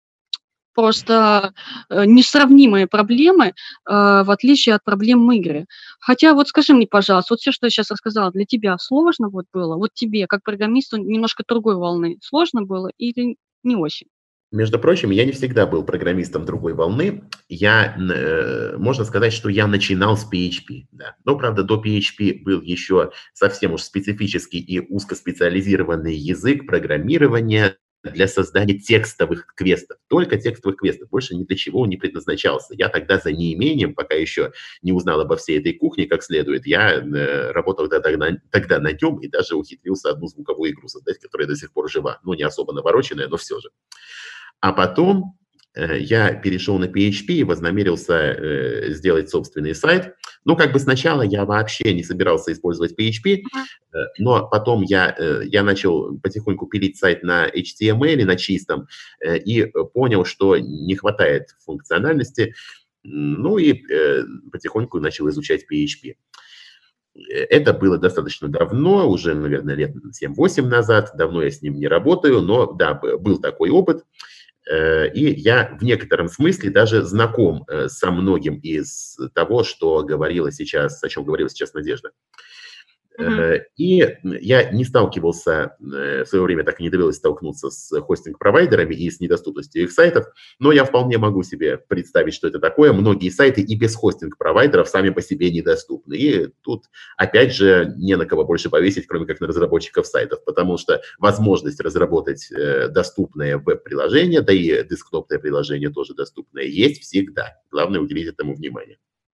просто э, несравнимые проблемы, э, в отличие от проблем игры. Хотя вот скажи мне, пожалуйста, вот все, что я сейчас рассказала, для тебя сложно вот было? Вот тебе, как программисту немножко другой волны, сложно было или не очень? Между прочим, я не всегда был программистом другой волны. Я, э, можно сказать, что я начинал с пи эйч пи. Да. Но, правда, до пи эйч пи был еще совсем уж специфический и узкоспециализированный язык программирования для создания текстовых квестов. Только текстовых квестов. Больше ни для чего он не предназначался. Я тогда за неимением, пока еще не узнал обо всей этой кухне как следует, я э, работал тогда, тогда на нем и даже ухитрился одну звуковую игру создать, которая до сих пор жива. Ну, не особо навороченная, но все же. А потом э, я перешел на пи эйч пи и вознамерился э, сделать собственный сайт. Ну, как бы сначала я вообще не собирался использовать пи эйч пи, э, но потом я, э, я начал потихоньку пилить сайт на эйч ти эм эль, на чистом, э, и понял, что не хватает функциональности, ну и э, потихоньку начал изучать пи эйч пи. Это было достаточно давно, уже, наверное, лет семь-восемь назад. Давно я с ним не работаю, но да, был такой опыт. И я в некотором смысле даже знаком со многим из того, что говорила сейчас, о чем говорила сейчас Надежда. Uh-huh. И я не сталкивался, в свое время так и не довелось столкнуться с хостинг-провайдерами и с недоступностью их сайтов, но я вполне могу себе представить, что это такое. Многие сайты и без хостинг-провайдеров сами по себе недоступны. И тут, опять же, не на кого больше повесить, кроме как на разработчиков сайтов, потому что возможность разработать доступное веб-приложение, да и десктопное приложение тоже доступное, есть всегда. Главное уделить этому внимание.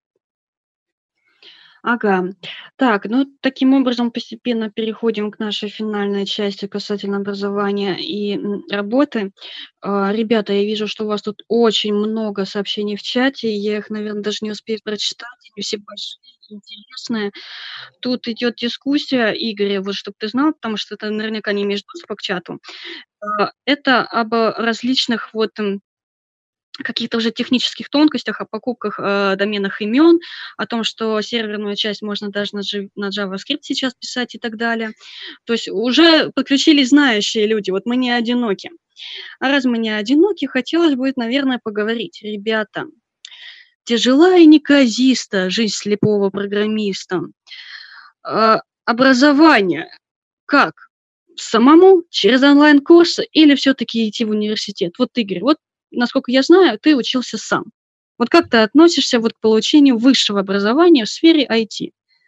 Ага. Так, ну таким образом постепенно переходим к нашей финальной части касательно образования и работы. А, Ребята, я вижу, что у вас тут очень много сообщений в чате, я их, наверное, даже не успею прочитать, они все большие, интересные. Тут идет дискуссия, Игорь, вот чтобы ты знал, потому что это наверняка не имеешь доступа к чату. А, Это об различных вот каких-то уже технических тонкостях, о покупках э, доменных имен, о том, что серверную часть можно даже на, G- на JavaScript сейчас писать и так далее. То есть уже подключились знающие люди, вот мы не одиноки. А раз мы не одиноки, хотелось бы, наверное, поговорить. Ребята, тяжела и неказиста жизнь слепого программиста. Э, образование как? Самому, через онлайн-курсы или все-таки идти в университет? Вот, Игорь, вот насколько я знаю, ты учился сам. Вот как ты относишься вот к получению высшего образования в сфере ай ти?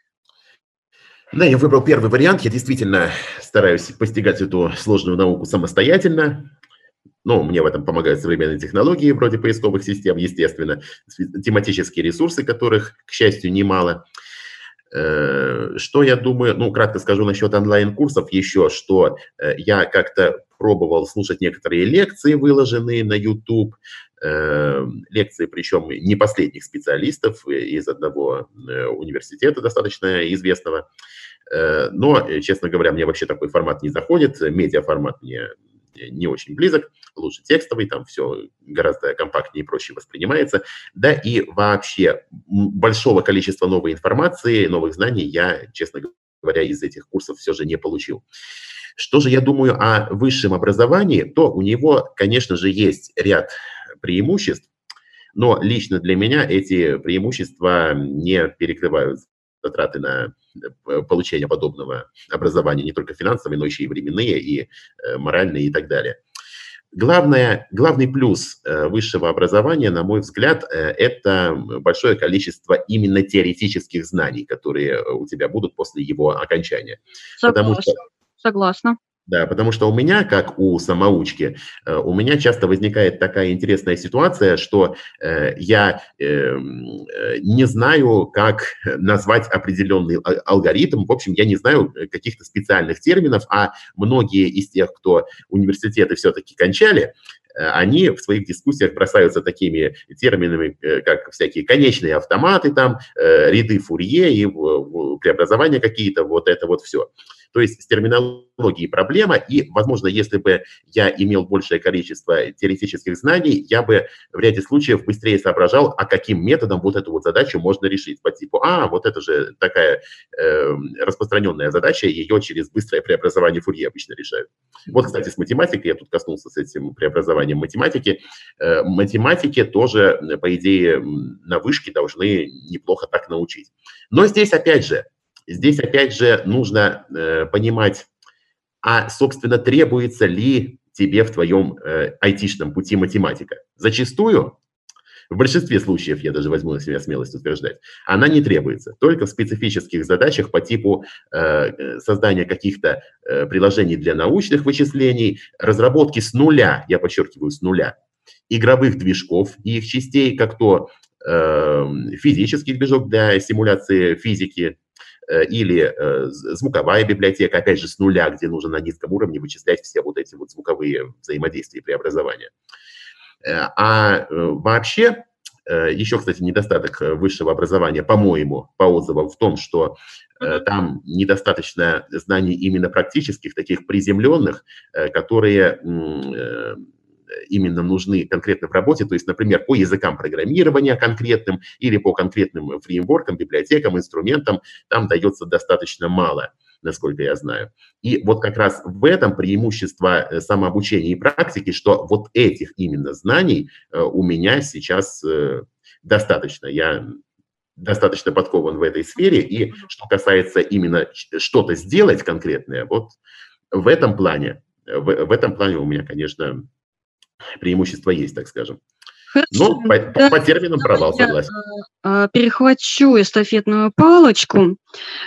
Да, я выбрал первый вариант. Я действительно стараюсь постигать эту сложную науку самостоятельно. Ну, мне в этом помогают современные технологии, вроде поисковых систем, естественно, тематические ресурсы, которых, к счастью, немало. Что я думаю, ну, кратко скажу насчет онлайн-курсов еще, что я как-то пробовал слушать некоторые лекции, выложенные на YouTube, лекции, причем не последних специалистов из одного университета достаточно известного. Но, честно говоря, мне вообще такой формат не заходит, медиаформат мне не очень близок, лучше текстовый, там все гораздо компактнее и проще воспринимается. Да и вообще большого количества новой информации, новых знаний я, честно говоря, из этих курсов все же не получил. Что же я думаю о высшем образовании, то у него, конечно же, есть ряд преимуществ, но лично для меня эти преимущества не перекрывают затраты на получение подобного образования, не только финансовые, но еще и временные, и моральные, и так далее. Главное, главный плюс высшего образования, на мой взгляд, это большое количество именно теоретических знаний, которые у тебя будут после его окончания. Согласна. Потому что, Согласна. Да, потому что у меня, как у самоучки, у меня часто возникает такая интересная ситуация, что э, я э, не знаю, как назвать определенный алгоритм. В общем, я не знаю каких-то специальных терминов, а многие из тех, кто университеты все-таки кончали, они в своих дискуссиях бросаются такими терминами, как всякие конечные автоматы, там, ряды Фурье и преобразования какие-то, вот это вот все. То есть с терминологией проблема, и, возможно, если бы я имел большее количество теоретических знаний, я бы в ряде случаев быстрее соображал, а каким методом вот эту вот задачу можно решить. По типу, а, вот это же такая э, распространенная задача, ее через быстрое преобразование Фурье обычно решают. Вот, кстати, с математикой, я тут коснулся с этим преобразованием математики. Э, математики тоже, по идее, на вышке должны неплохо так научить. Но здесь, опять же, Здесь, опять же, нужно э, понимать, а, собственно, требуется ли тебе в твоем э, айтишном пути математика. Зачастую, в большинстве случаев, я даже возьму на себя смелость утверждать, она не требуется. Только в специфических задачах по типу э, создания каких-то э, приложений для научных вычислений, разработки с нуля, я подчеркиваю, с нуля, игровых движков и их частей, как то э, физический движок для симуляции физики, или э, звуковая библиотека, опять же, с нуля, где нужно на низком уровне вычислять все вот эти вот звуковые взаимодействия и преобразования. А э, вообще, э, еще, кстати, недостаток высшего образования, по-моему, по отзывам, в том, что э, там недостаточно знаний именно практических, таких приземленных, э, которые... Э, именно нужны конкретно в работе, то есть, например, по языкам программирования конкретным или по конкретным фреймворкам, библиотекам, инструментам, там дается достаточно мало. насколько я знаю. И вот как раз в этом преимущество самообучения и практики, что вот этих именно знаний у меня сейчас достаточно. Я достаточно подкован в этой сфере, и что касается именно что-то сделать конкретное, вот в этом плане, в, в этом плане у меня, конечно, преимущество есть, так скажем. Но по, да, по терминам провал, я согласен. э, перехвачу эстафетную палочку,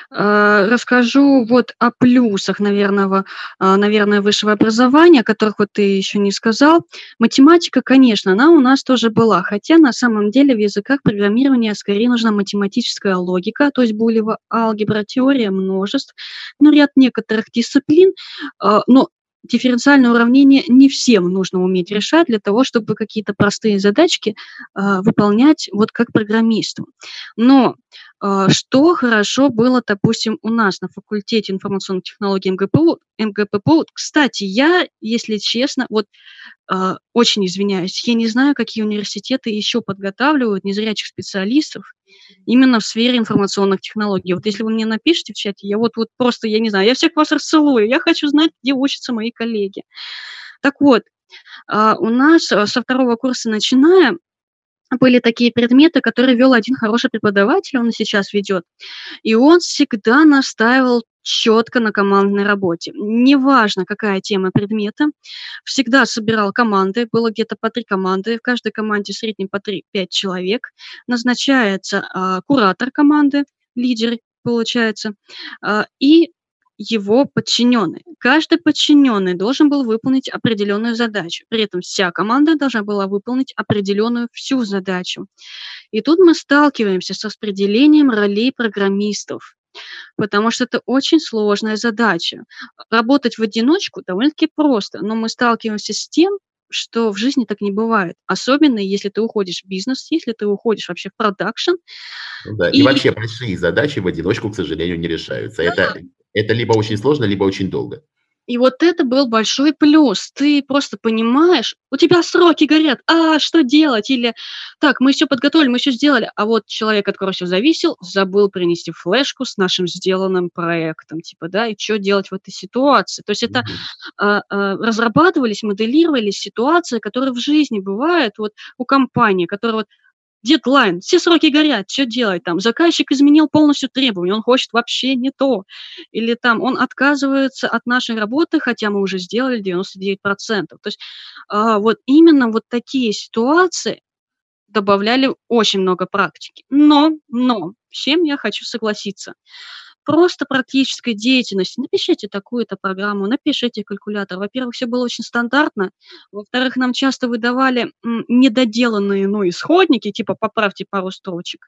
э, расскажу вот о плюсах, наверное, э, наверное, высшего образования, о которых вот ты еще не сказал. Математика, конечно, она у нас тоже была, хотя на самом деле в языках программирования скорее нужна математическая логика, то есть булева алгебра, теория множеств, ну, ряд некоторых дисциплин, э, но дифференциальное уравнение не всем нужно уметь решать для того, чтобы какие-то простые задачки э, выполнять вот как программисту. Но э, что хорошо было, допустим, у нас на факультете информационных технологий МГПУ, МГППУ, кстати, я, если честно, вот э, очень извиняюсь, я не знаю, какие университеты еще подготавливают незрячих специалистов именно в сфере информационных технологий. Вот если вы мне напишите в чате, я вот, вот просто, я не знаю, я всех вас расцелую, я хочу знать, где учатся мои коллеги. Так вот, а, у нас а, со второго курса начиная были такие предметы, которые вел один хороший преподаватель, он и сейчас ведет, и он всегда настаивал четко на командной работе. Неважно, какая тема предмета, всегда собирал команды, было где-то по три команды, в каждой команде в среднем по три-пять человек, назначается а, куратор команды, лидер, получается, а, и его подчиненный. Каждый подчиненный должен был выполнить определенную задачу. При этом вся команда должна была выполнить определенную всю задачу. И тут мы сталкиваемся с распределением ролей программистов, потому что это очень сложная задача. Работать в одиночку довольно-таки просто, но мы сталкиваемся с тем, что в жизни так не бывает. Особенно, если ты уходишь в бизнес, если ты уходишь вообще в продакшн. Ну да, и... и вообще большие задачи в одиночку, к сожалению, не решаются. Да. Это, это либо очень сложно, либо очень долго. И вот это был большой плюс. Ты просто понимаешь, у тебя сроки горят, а что делать? Или так, мы все подготовили, мы все сделали, а вот человек, от которого все зависел, забыл принести флешку с нашим сделанным проектом, типа, да, и что делать в этой ситуации? То есть это mm-hmm. а, а, разрабатывались, моделировались ситуации, которые в жизни бывают вот у компании, которые вот дедлайн, все сроки горят, что делать там? Заказчик изменил полностью требования, он хочет вообще не то. Или там он отказывается от нашей работы, хотя мы уже сделали девяносто девять процентов. То есть а, вот именно вот такие ситуации добавляли очень много практики. Но, но, с чем я хочу согласиться? Просто практической деятельности. Напишите такую-то программу, напишите калькулятор. Во-первых, все было очень стандартно. Во-вторых, нам часто выдавали м, недоделанные ну, исходники, типа поправьте пару строчек.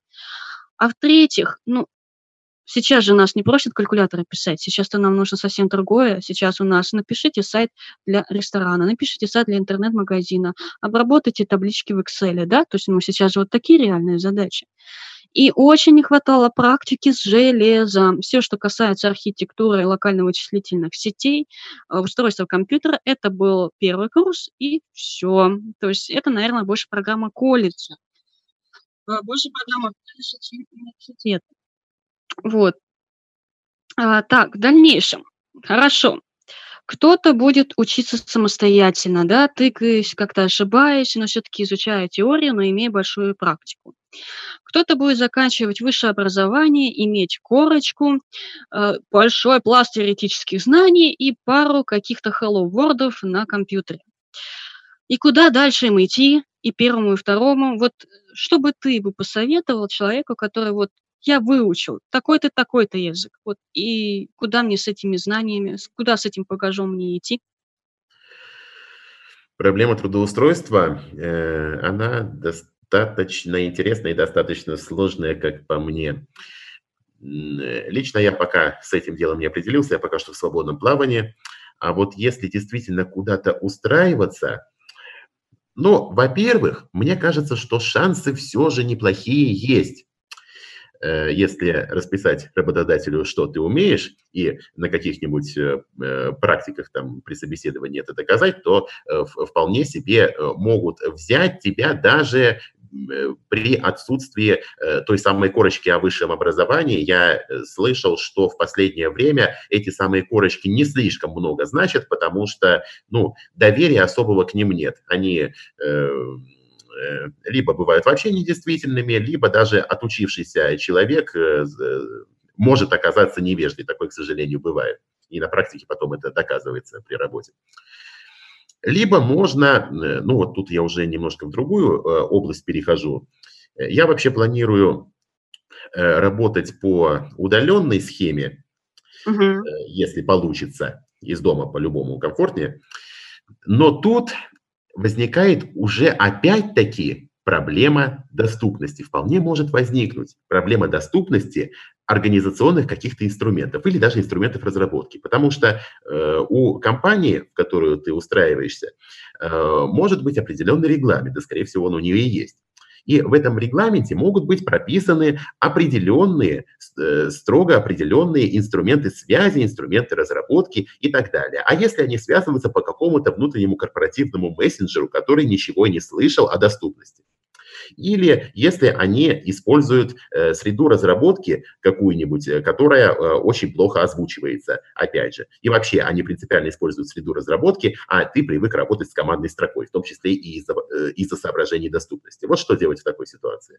А в-третьих, ну, сейчас же нас не просят калькуляторы писать, сейчас-то нам нужно совсем другое. Сейчас у нас напишите сайт для ресторана, напишите сайт для интернет-магазина, обработайте таблички в Excel, да, то есть ну, сейчас же вот такие реальные задачи. И очень не хватало практики с железом. Все, что касается архитектуры локально-вычислительных сетей, устройства компьютера, это был первый курс, и все. То есть это, наверное, больше программа колледжа. Больше программа колледжа, чем университета. Вот. А, так, в дальнейшем. Хорошо. Кто-то будет учиться самостоятельно, да, тыкаясь, как-то ошибаясь, но все-таки изучая теорию, но имея большую практику. Кто-то будет заканчивать высшее образование, иметь корочку, э, большой пласт теоретических знаний и пару каких-то hello world'ов на компьютере. И куда дальше им идти, и первому, и второму? Вот что бы ты бы посоветовал человеку, который вот я выучил такой-то, такой-то язык, вот, и куда мне с этими знаниями, куда с этим багажом мне идти? Проблема трудоустройства, э, она достаточно интересная и достаточно сложная, как по мне. Лично я пока с этим делом не определился, я пока что в свободном плавании. А вот если действительно куда-то устраиваться, ну, во-первых, мне кажется, что шансы все же неплохие есть. Если расписать работодателю, что ты умеешь, и на каких-нибудь э, практиках там, при собеседовании это доказать, то э, вполне себе могут взять тебя даже при отсутствии той самой корочки о высшем образовании. Я слышал, что в последнее время эти самые корочки не слишком много значат, потому что, ну, доверия особого к ним нет. Они э, либо бывают вообще недействительными, либо даже отучившийся человек э, может оказаться невеждой. Такое, к сожалению, бывает. И на практике потом это доказывается при работе. Либо можно, ну вот тут я уже немножко в другую область перехожу. Я вообще планирую работать по удаленной схеме, угу. если получится, из дома по-любому комфортнее. Но тут возникает уже опять-таки проблема доступности. Вполне может возникнуть проблема доступности организационных каких-то инструментов или даже инструментов разработки. Потому что э, у компании, в которую ты устраиваешься, э, может быть определенный регламент, и, скорее всего, он у нее и есть. И в этом регламенте могут быть прописаны определенные, э, строго определенные инструменты связи, инструменты разработки и так далее. А если они связываются по какому-то внутреннему корпоративному мессенджеру, который ничего не слышал о доступности? Или если они используют э, среду разработки какую-нибудь, э, которая э, очень плохо озвучивается, опять же. И вообще они принципиально используют среду разработки, а ты привык работать с командной строкой, в том числе и из-за, э, из-за соображений доступности. Вот что делать в такой ситуации.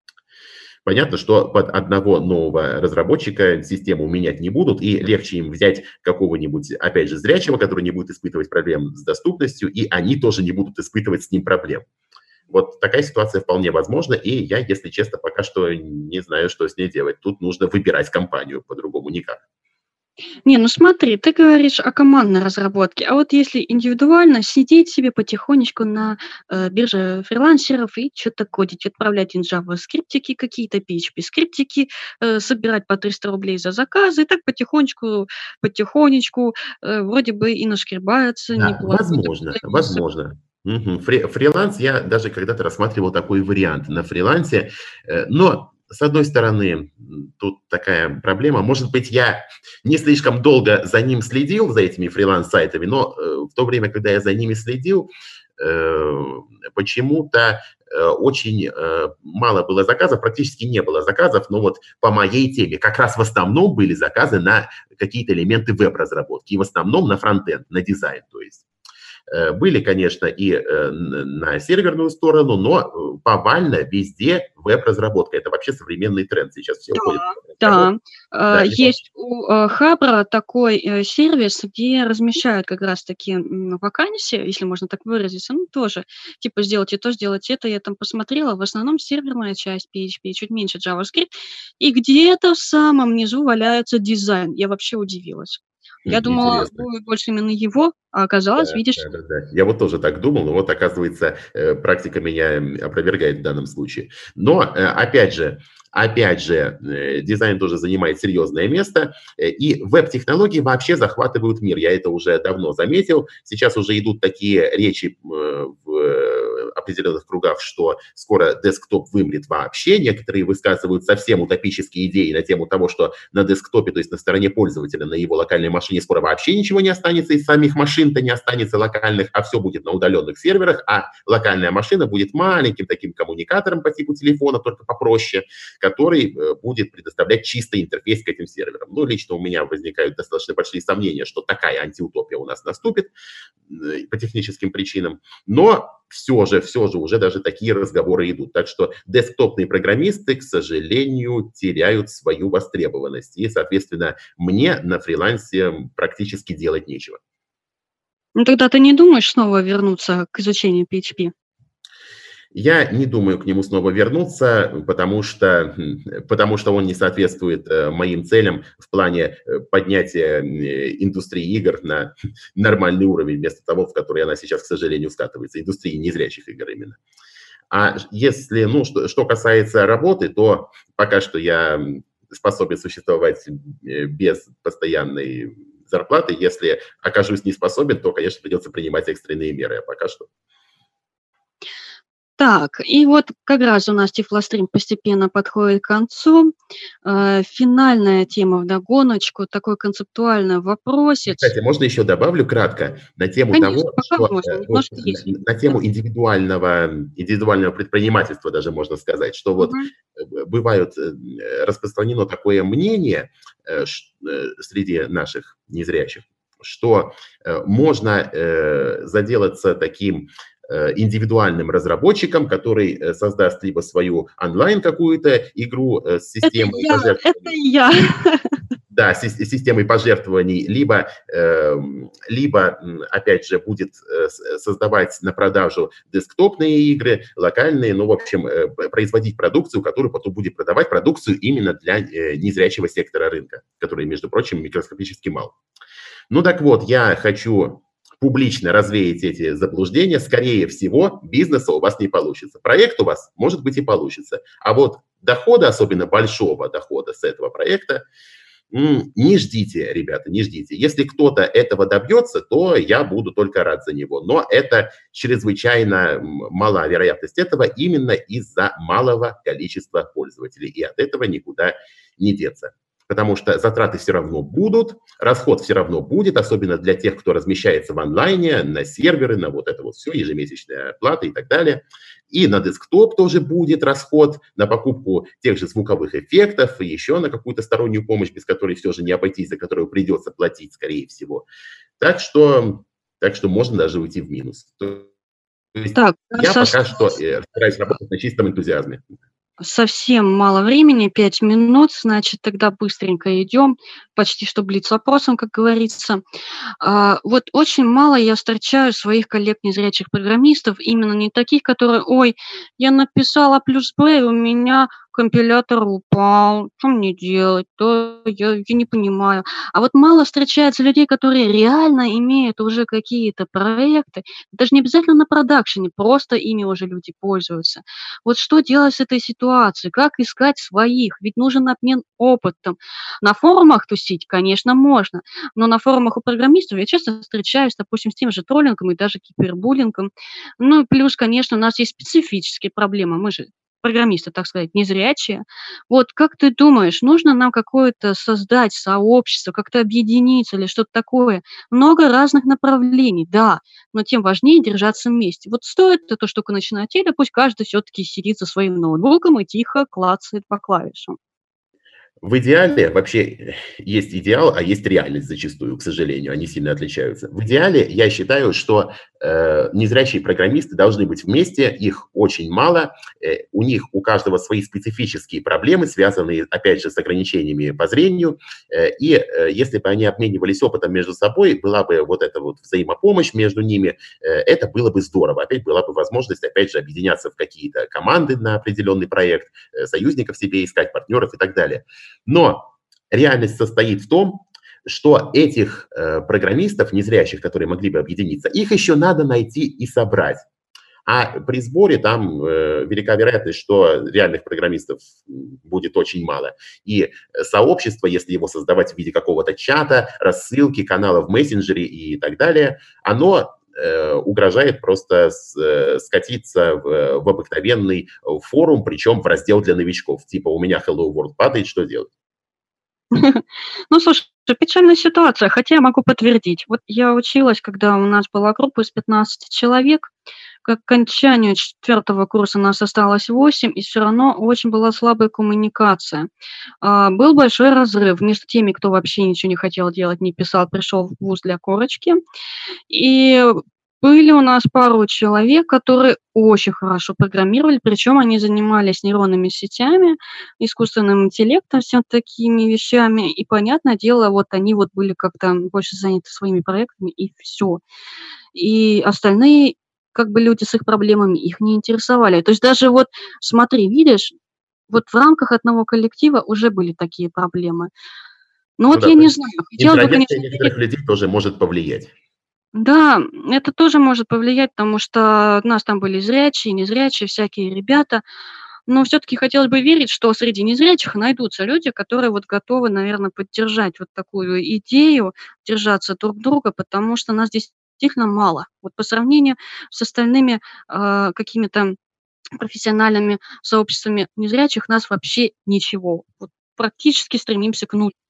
Понятно, что под одного нового разработчика систему менять не будут, и легче им взять какого-нибудь, опять же, зрячего, который не будет испытывать проблем с доступностью, и они тоже не будут испытывать с ним проблем. Вот такая ситуация вполне возможна, и я, если честно, пока что не знаю, что с ней делать. Тут нужно выбирать компанию, по-другому никак. Не, ну смотри, ты говоришь о командной разработке, а вот если индивидуально сидеть себе потихонечку на э, бирже фрилансеров и что-то кодить, отправлять им JavaScript какие-то, пи эйч пи-скриптики, э, собирать по триста рублей за заказы, и так потихонечку, потихонечку, э, вроде бы и нашкребается. Да, возможно, возможно. Угу. Фри, фриланс, я даже когда-то рассматривал такой вариант на фрилансе, но, с одной стороны, тут такая проблема, может быть, я не слишком долго за ним следил, за этими фриланс-сайтами, но в то время, когда я за ними следил, почему-то очень мало было заказов, практически не было заказов, но вот по моей теме как раз в основном были заказы на какие-то элементы веб-разработки, и в основном на фронтенд, на дизайн, то есть. Были, конечно, и на серверную сторону, но повально везде веб-разработка. Это вообще современный тренд. Сейчас все уходят. Да, да. Есть у Хабра такой сервис, где размещают как раз-таки вакансии, если можно так выразиться, ну тоже, типа сделайте то, сделайте это. Я там посмотрела, в основном серверная часть пи эйч пи, чуть меньше JavaScript, и где-то в самом низу валяется дизайн. Я вообще удивилась. Я думала, будет больше именно его, а оказалось, да, видишь... Да, да, да. Я вот тоже так думал, но вот, оказывается, практика меня опровергает в данном случае. Но, опять же, опять же, дизайн тоже занимает серьезное место, и веб-технологии вообще захватывают мир. Я это уже давно заметил. Сейчас уже идут такие речи в определенных кругах, что скоро десктоп вымрет вообще. Некоторые высказывают совсем утопические идеи на тему того, что на десктопе, то есть на стороне пользователя, на его локальной машине скоро вообще ничего не останется, из самих машин-то не останется локальных, а все будет на удаленных серверах, а локальная машина будет маленьким таким коммуникатором по типу телефона, только попроще, который будет предоставлять чистый интерфейс к этим серверам. Ну, лично у меня возникают достаточно большие сомнения, что такая антиутопия у нас наступит по техническим причинам, но все же, все же уже даже такие разговоры идут. Так что десктопные программисты, к сожалению, теряют свою востребованность. И, соответственно, мне на фрилансе практически делать нечего. Ну, тогда ты не думаешь снова вернуться к изучению пи эйч пи? Я не думаю к нему снова вернуться, потому что, потому что он не соответствует моим целям в плане поднятия индустрии игр на нормальный уровень, вместо того, в который она сейчас, к сожалению, скатывается, индустрии незрячих игр именно. А если, ну, что, что касается работы, то пока что я способен существовать без постоянной зарплаты. Если окажусь не способен, то, конечно, придется принимать экстренные меры, а пока что... Так, и вот как раз у нас Тифлострим постепенно подходит к концу. Э, финальная тема вдогоночку, такой концептуальный вопросец. Кстати, можно еще добавлю кратко на тему Конечно, того, пока что можно, э, вот немножко на, есть. на Да. тему индивидуального, индивидуального предпринимательства даже можно сказать, что вот Мгм. э, бывает э, распространено такое мнение э, ш- э, среди наших незрячих, что э, можно э, заделаться таким э, индивидуальным разработчиком, который э, создаст либо свою онлайн какую-то игру э, с Это системой я, это пожертвований, я. да, сис- системой пожертвований, либо, эм, либо, м, опять же, будет э, с- создавать на продажу десктопные игры, локальные, ну, в общем, э, п- производить продукцию, которую потом будет продавать, продукцию именно для э, незрячего сектора рынка, который, между прочим, микроскопически мал. Ну, так вот, я хочу публично развеять эти заблуждения. Скорее всего, бизнеса у вас не получится. Проект у вас, может быть, и получится. А вот дохода, особенно большого дохода с этого проекта, М, не ждите, ребята, не ждите. Если кто-то этого добьется, то я буду только рад за него. Но это чрезвычайно м, мала вероятность этого именно из-за малого количества пользователей. И от этого никуда не деться. Потому что затраты все равно будут, расход все равно будет, особенно для тех, кто размещается в онлайне, на серверы, на вот это вот все, ежемесячная плата и так далее. И на десктоп тоже будет расход на покупку тех же звуковых эффектов и еще на какую-то стороннюю помощь, без которой все же не обойтись, за которую придется платить, скорее всего. Так что, так что можно даже уйти в минус. То есть Так, у я нас пока что осталось э, стараюсь работать на чистом энтузиазме. совсем мало времени, пять минут, значит, тогда быстренько идем, почти что блиц-опросом, как говорится. А, вот очень мало я встречаю своих коллег незрячих программистов, именно не таких, которые: "Ой, я написала плюс Б, и у меня компилятор упал. Что мне делать? То я я не понимаю". А вот мало встречается людей, которые реально имеют уже какие-то проекты, даже не обязательно на продакшене, просто ими уже люди пользуются. Вот что делать с этой ситуацией? Как искать своих? Ведь нужен обмен опытом. На форумах тусить, конечно, можно, но на форумах у программистов я часто встречаюсь, допустим, с тем же троллингом и даже кибербуллингом. Ну и плюс, конечно, у нас есть специфические проблемы. Мы же программисты, так сказать, незрячие. Вот как ты думаешь, нужно нам какое-то создать сообщество, как-то объединиться или что-то такое? Много разных направлений, да, но тем важнее держаться вместе. Вот стоит эту штуку начинать, или пусть каждый все-таки сидит за своим ноутбуком и тихо клацает по клавишам. В идеале, вообще э, есть идеал, а есть реальность зачастую, к сожалению, они сильно отличаются. В идеале я считаю, что э, незрячие программисты должны быть вместе, их очень мало, э, у них у каждого свои специфические проблемы, связанные, опять же, с ограничениями по зрению, э, и э, если бы они обменивались опытом между собой, была бы вот эта вот взаимопомощь между ними, э, это было бы здорово. Опять была бы возможность, опять же, объединяться в какие-то команды на определенный проект, э, союзников себе искать, партнеров и так далее. Но реальность состоит в том, что этих э, программистов, незрячих, которые могли бы объединиться, их еще надо найти и собрать. А при сборе там э, велика вероятность, что реальных программистов будет очень мало. И сообщество, если его создавать в виде какого-то чата, рассылки, канала в мессенджере и так далее, оно э, угрожает просто с, э, скатиться в, в обыкновенный форум, причем в раздел для новичков. Типа у меня Hello World падает, что делать? Ну, слушай, печальная ситуация, хотя я могу подтвердить. Вот я училась, когда у нас была группа из пятнадцати человек. К окончанию четвертого курса нас осталось восемь, и все равно очень была слабая коммуникация. А, был большой разрыв между теми, кто вообще ничего не хотел делать, не писал, пришел в вуз для корочки. И были у нас пару человек, которые очень хорошо программировали, причем они занимались нейронными сетями, искусственным интеллектом, всем такими вещами. И, понятное дело, вот они вот были как-то больше заняты своими проектами, и все. И остальные, как бы люди с их проблемами, их не интересовали. То есть даже вот смотри, видишь, вот в рамках одного коллектива уже были такие проблемы. Но Ну вот да, я то не есть знаю, хотелось бы, интровекция конечно, некоторых видеть. людей тоже может повлиять. Да, это тоже может повлиять, потому что у нас там были зрячие, незрячие, всякие ребята. Но все-таки хотелось бы верить, что среди незрячих найдутся люди, которые вот готовы, наверное, поддержать вот такую идею, держаться друг друга, потому что нас действительно мало. Вот по сравнению с остальными а, какими-то профессиональными сообществами незрячих нас вообще ничего. Вот практически стремимся к нулю.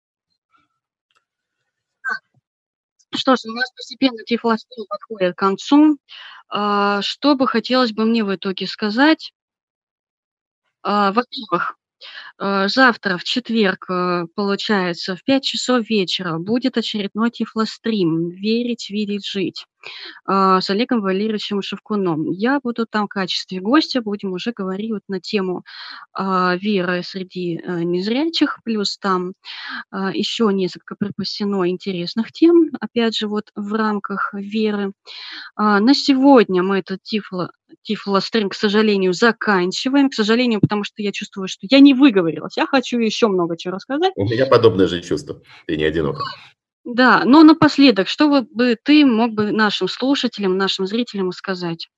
Что ж, у нас постепенно Тифлострим подходит к концу. А, что бы хотелось бы мне в итоге сказать? А, во-первых, э, завтра, в четверг, э, получается, в пять часов вечера будет очередной Тифлострим «Верить, видеть, жить» а, с Олегом Валерьевичем Шевкуном. Я буду там в качестве гостя, будем уже говорить вот на тему а, веры среди э, незрячих, плюс там а, еще несколько припасено интересных тем, опять же, вот в рамках веры. А, на сегодня мы этот Тифло, Тифлострим, к сожалению, заканчиваем. К сожалению, потому что я чувствую, что я не выговорилась. Я хочу еще много чего рассказать. У меня подобное же чувство. Ты не одинока. Да, но напоследок, что вот бы ты мог бы нашим слушателям, нашим зрителям сказать?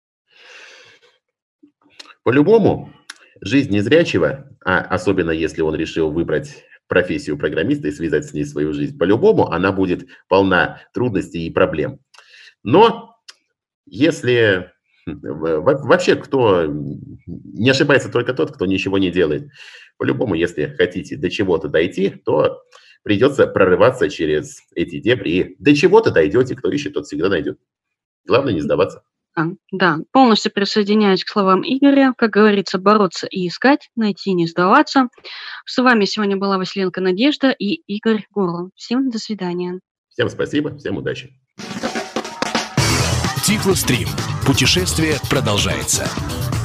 По-любому, жизнь незрячего, а особенно если он решил выбрать профессию программиста и связать с ней свою жизнь, по-любому она будет полна трудностей и проблем. Но если вообще кто не ошибается только тот, кто ничего не делает. По-любому, если хотите до чего-то дойти, то придется прорываться через эти дебри. И до чего-то дойдете, кто ищет, тот всегда найдет. Главное не сдаваться. Да, да, полностью присоединяюсь к словам Игоря. Как говорится, бороться и искать, найти, не сдаваться. С вами сегодня была Василенко Надежда и Игорь Гурл. Всем до свидания. Всем спасибо, всем удачи. Тифлострим. Путешествие продолжается.